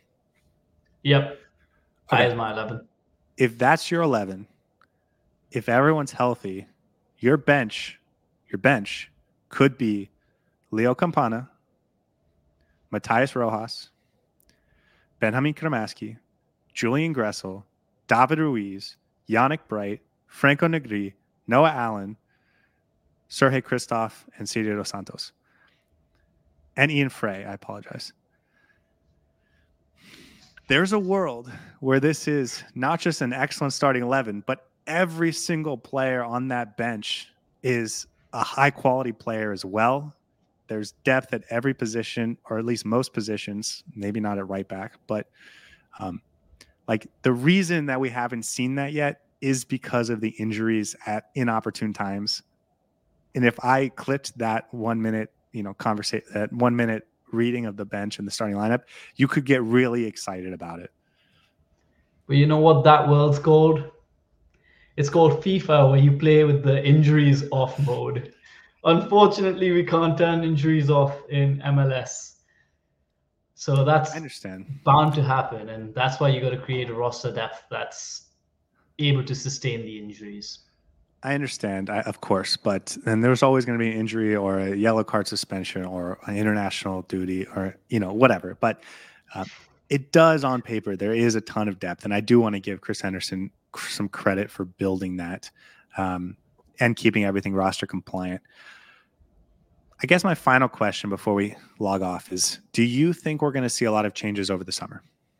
Yep. That is my 11. If that's your 11, if everyone's healthy, your bench could be Leo Campana, Matias Rojas, Benjamin Cremaschi, Julian Gressel, David Ruiz, Yannick Bright, Franco Negri, Noah Allen, Sergei Kristoff, and Ciro Dos Santos. And Ian Frey, I apologize. There's a world where this is not just an excellent starting 11, but every single player on that bench is a high-quality player as well. There's depth at every position, or at least most positions, maybe not at right back, but like the reason that we haven't seen that yet is because of the injuries at inopportune times. And if I clipped that 1 minute, that 1 minute reading of the bench and the starting lineup, you could get really excited about it. But you know what that world's called? It's called FIFA, where you play with the injuries off mode. Unfortunately, we can't turn injuries off in MLS. So that's I understand. bound to happen. And that's why you got to create a roster depth that's able to sustain the injuries. I understand, of course, but then there's always going to be an injury or a yellow card suspension or an international duty or, whatever. But it does on paper. There is a ton of depth. And I do want to give Chris Henderson some credit for building that and keeping everything roster compliant. I guess my final question before we log off is, do you think we're going to see a lot of changes over the summer?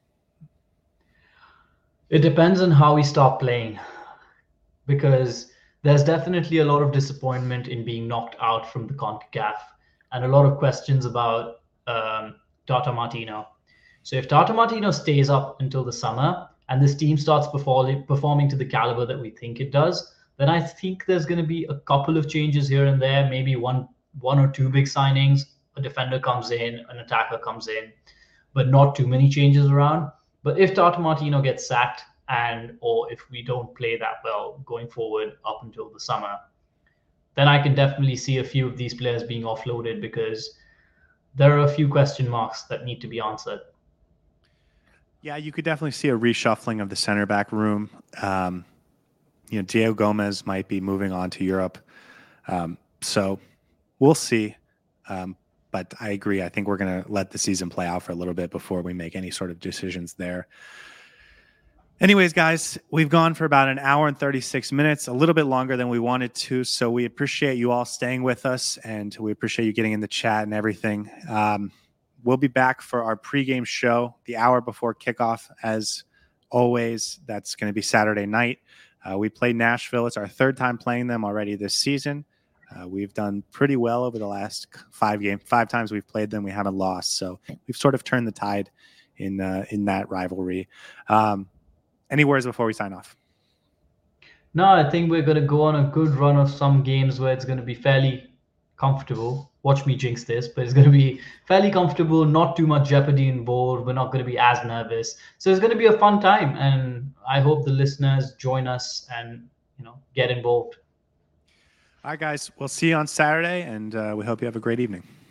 It depends on how we start playing, because there's definitely a lot of disappointment in being knocked out from the CONCACAF and a lot of questions about Tata Martino. So if Tata Martino stays up until the summer and this team starts performing to the caliber that we think it does, then I think there's going to be a couple of changes here and there, maybe one or two big signings, a defender comes in, an attacker comes in, but not too many changes around. But if Tata Martino gets sacked, or if we don't play that well going forward up until the summer, then I can definitely see a few of these players being offloaded, because there are a few question marks that need to be answered. Yeah, you could definitely see a reshuffling of the center back room. Diego Gomez might be moving on to Europe. So we'll see. But I agree. I think we're going to let the season play out for a little bit before we make any sort of decisions there. Anyways, guys, we've gone for about an hour and 36 minutes, a little bit longer than we wanted to. So we appreciate you all staying with us, and we appreciate you getting in the chat and everything. We'll be back for our pregame show the hour before kickoff. As always, that's going to be Saturday night. We played Nashville. It's our third time playing them already this season. We've done pretty well over the last 5 games. 5 times we've played them, we haven't lost. So we've sort of turned the tide in that rivalry. Any words before we sign off? No, I think we're going to go on a good run of some games where it's going to be fairly comfortable. Watch me jinx this, but it's going to be fairly comfortable, not too much jeopardy involved. We're not going to be as nervous. So it's going to be a fun time. And I hope the listeners join us and, get involved. All right, guys, we'll see you on Saturday, and we hope you have a great evening.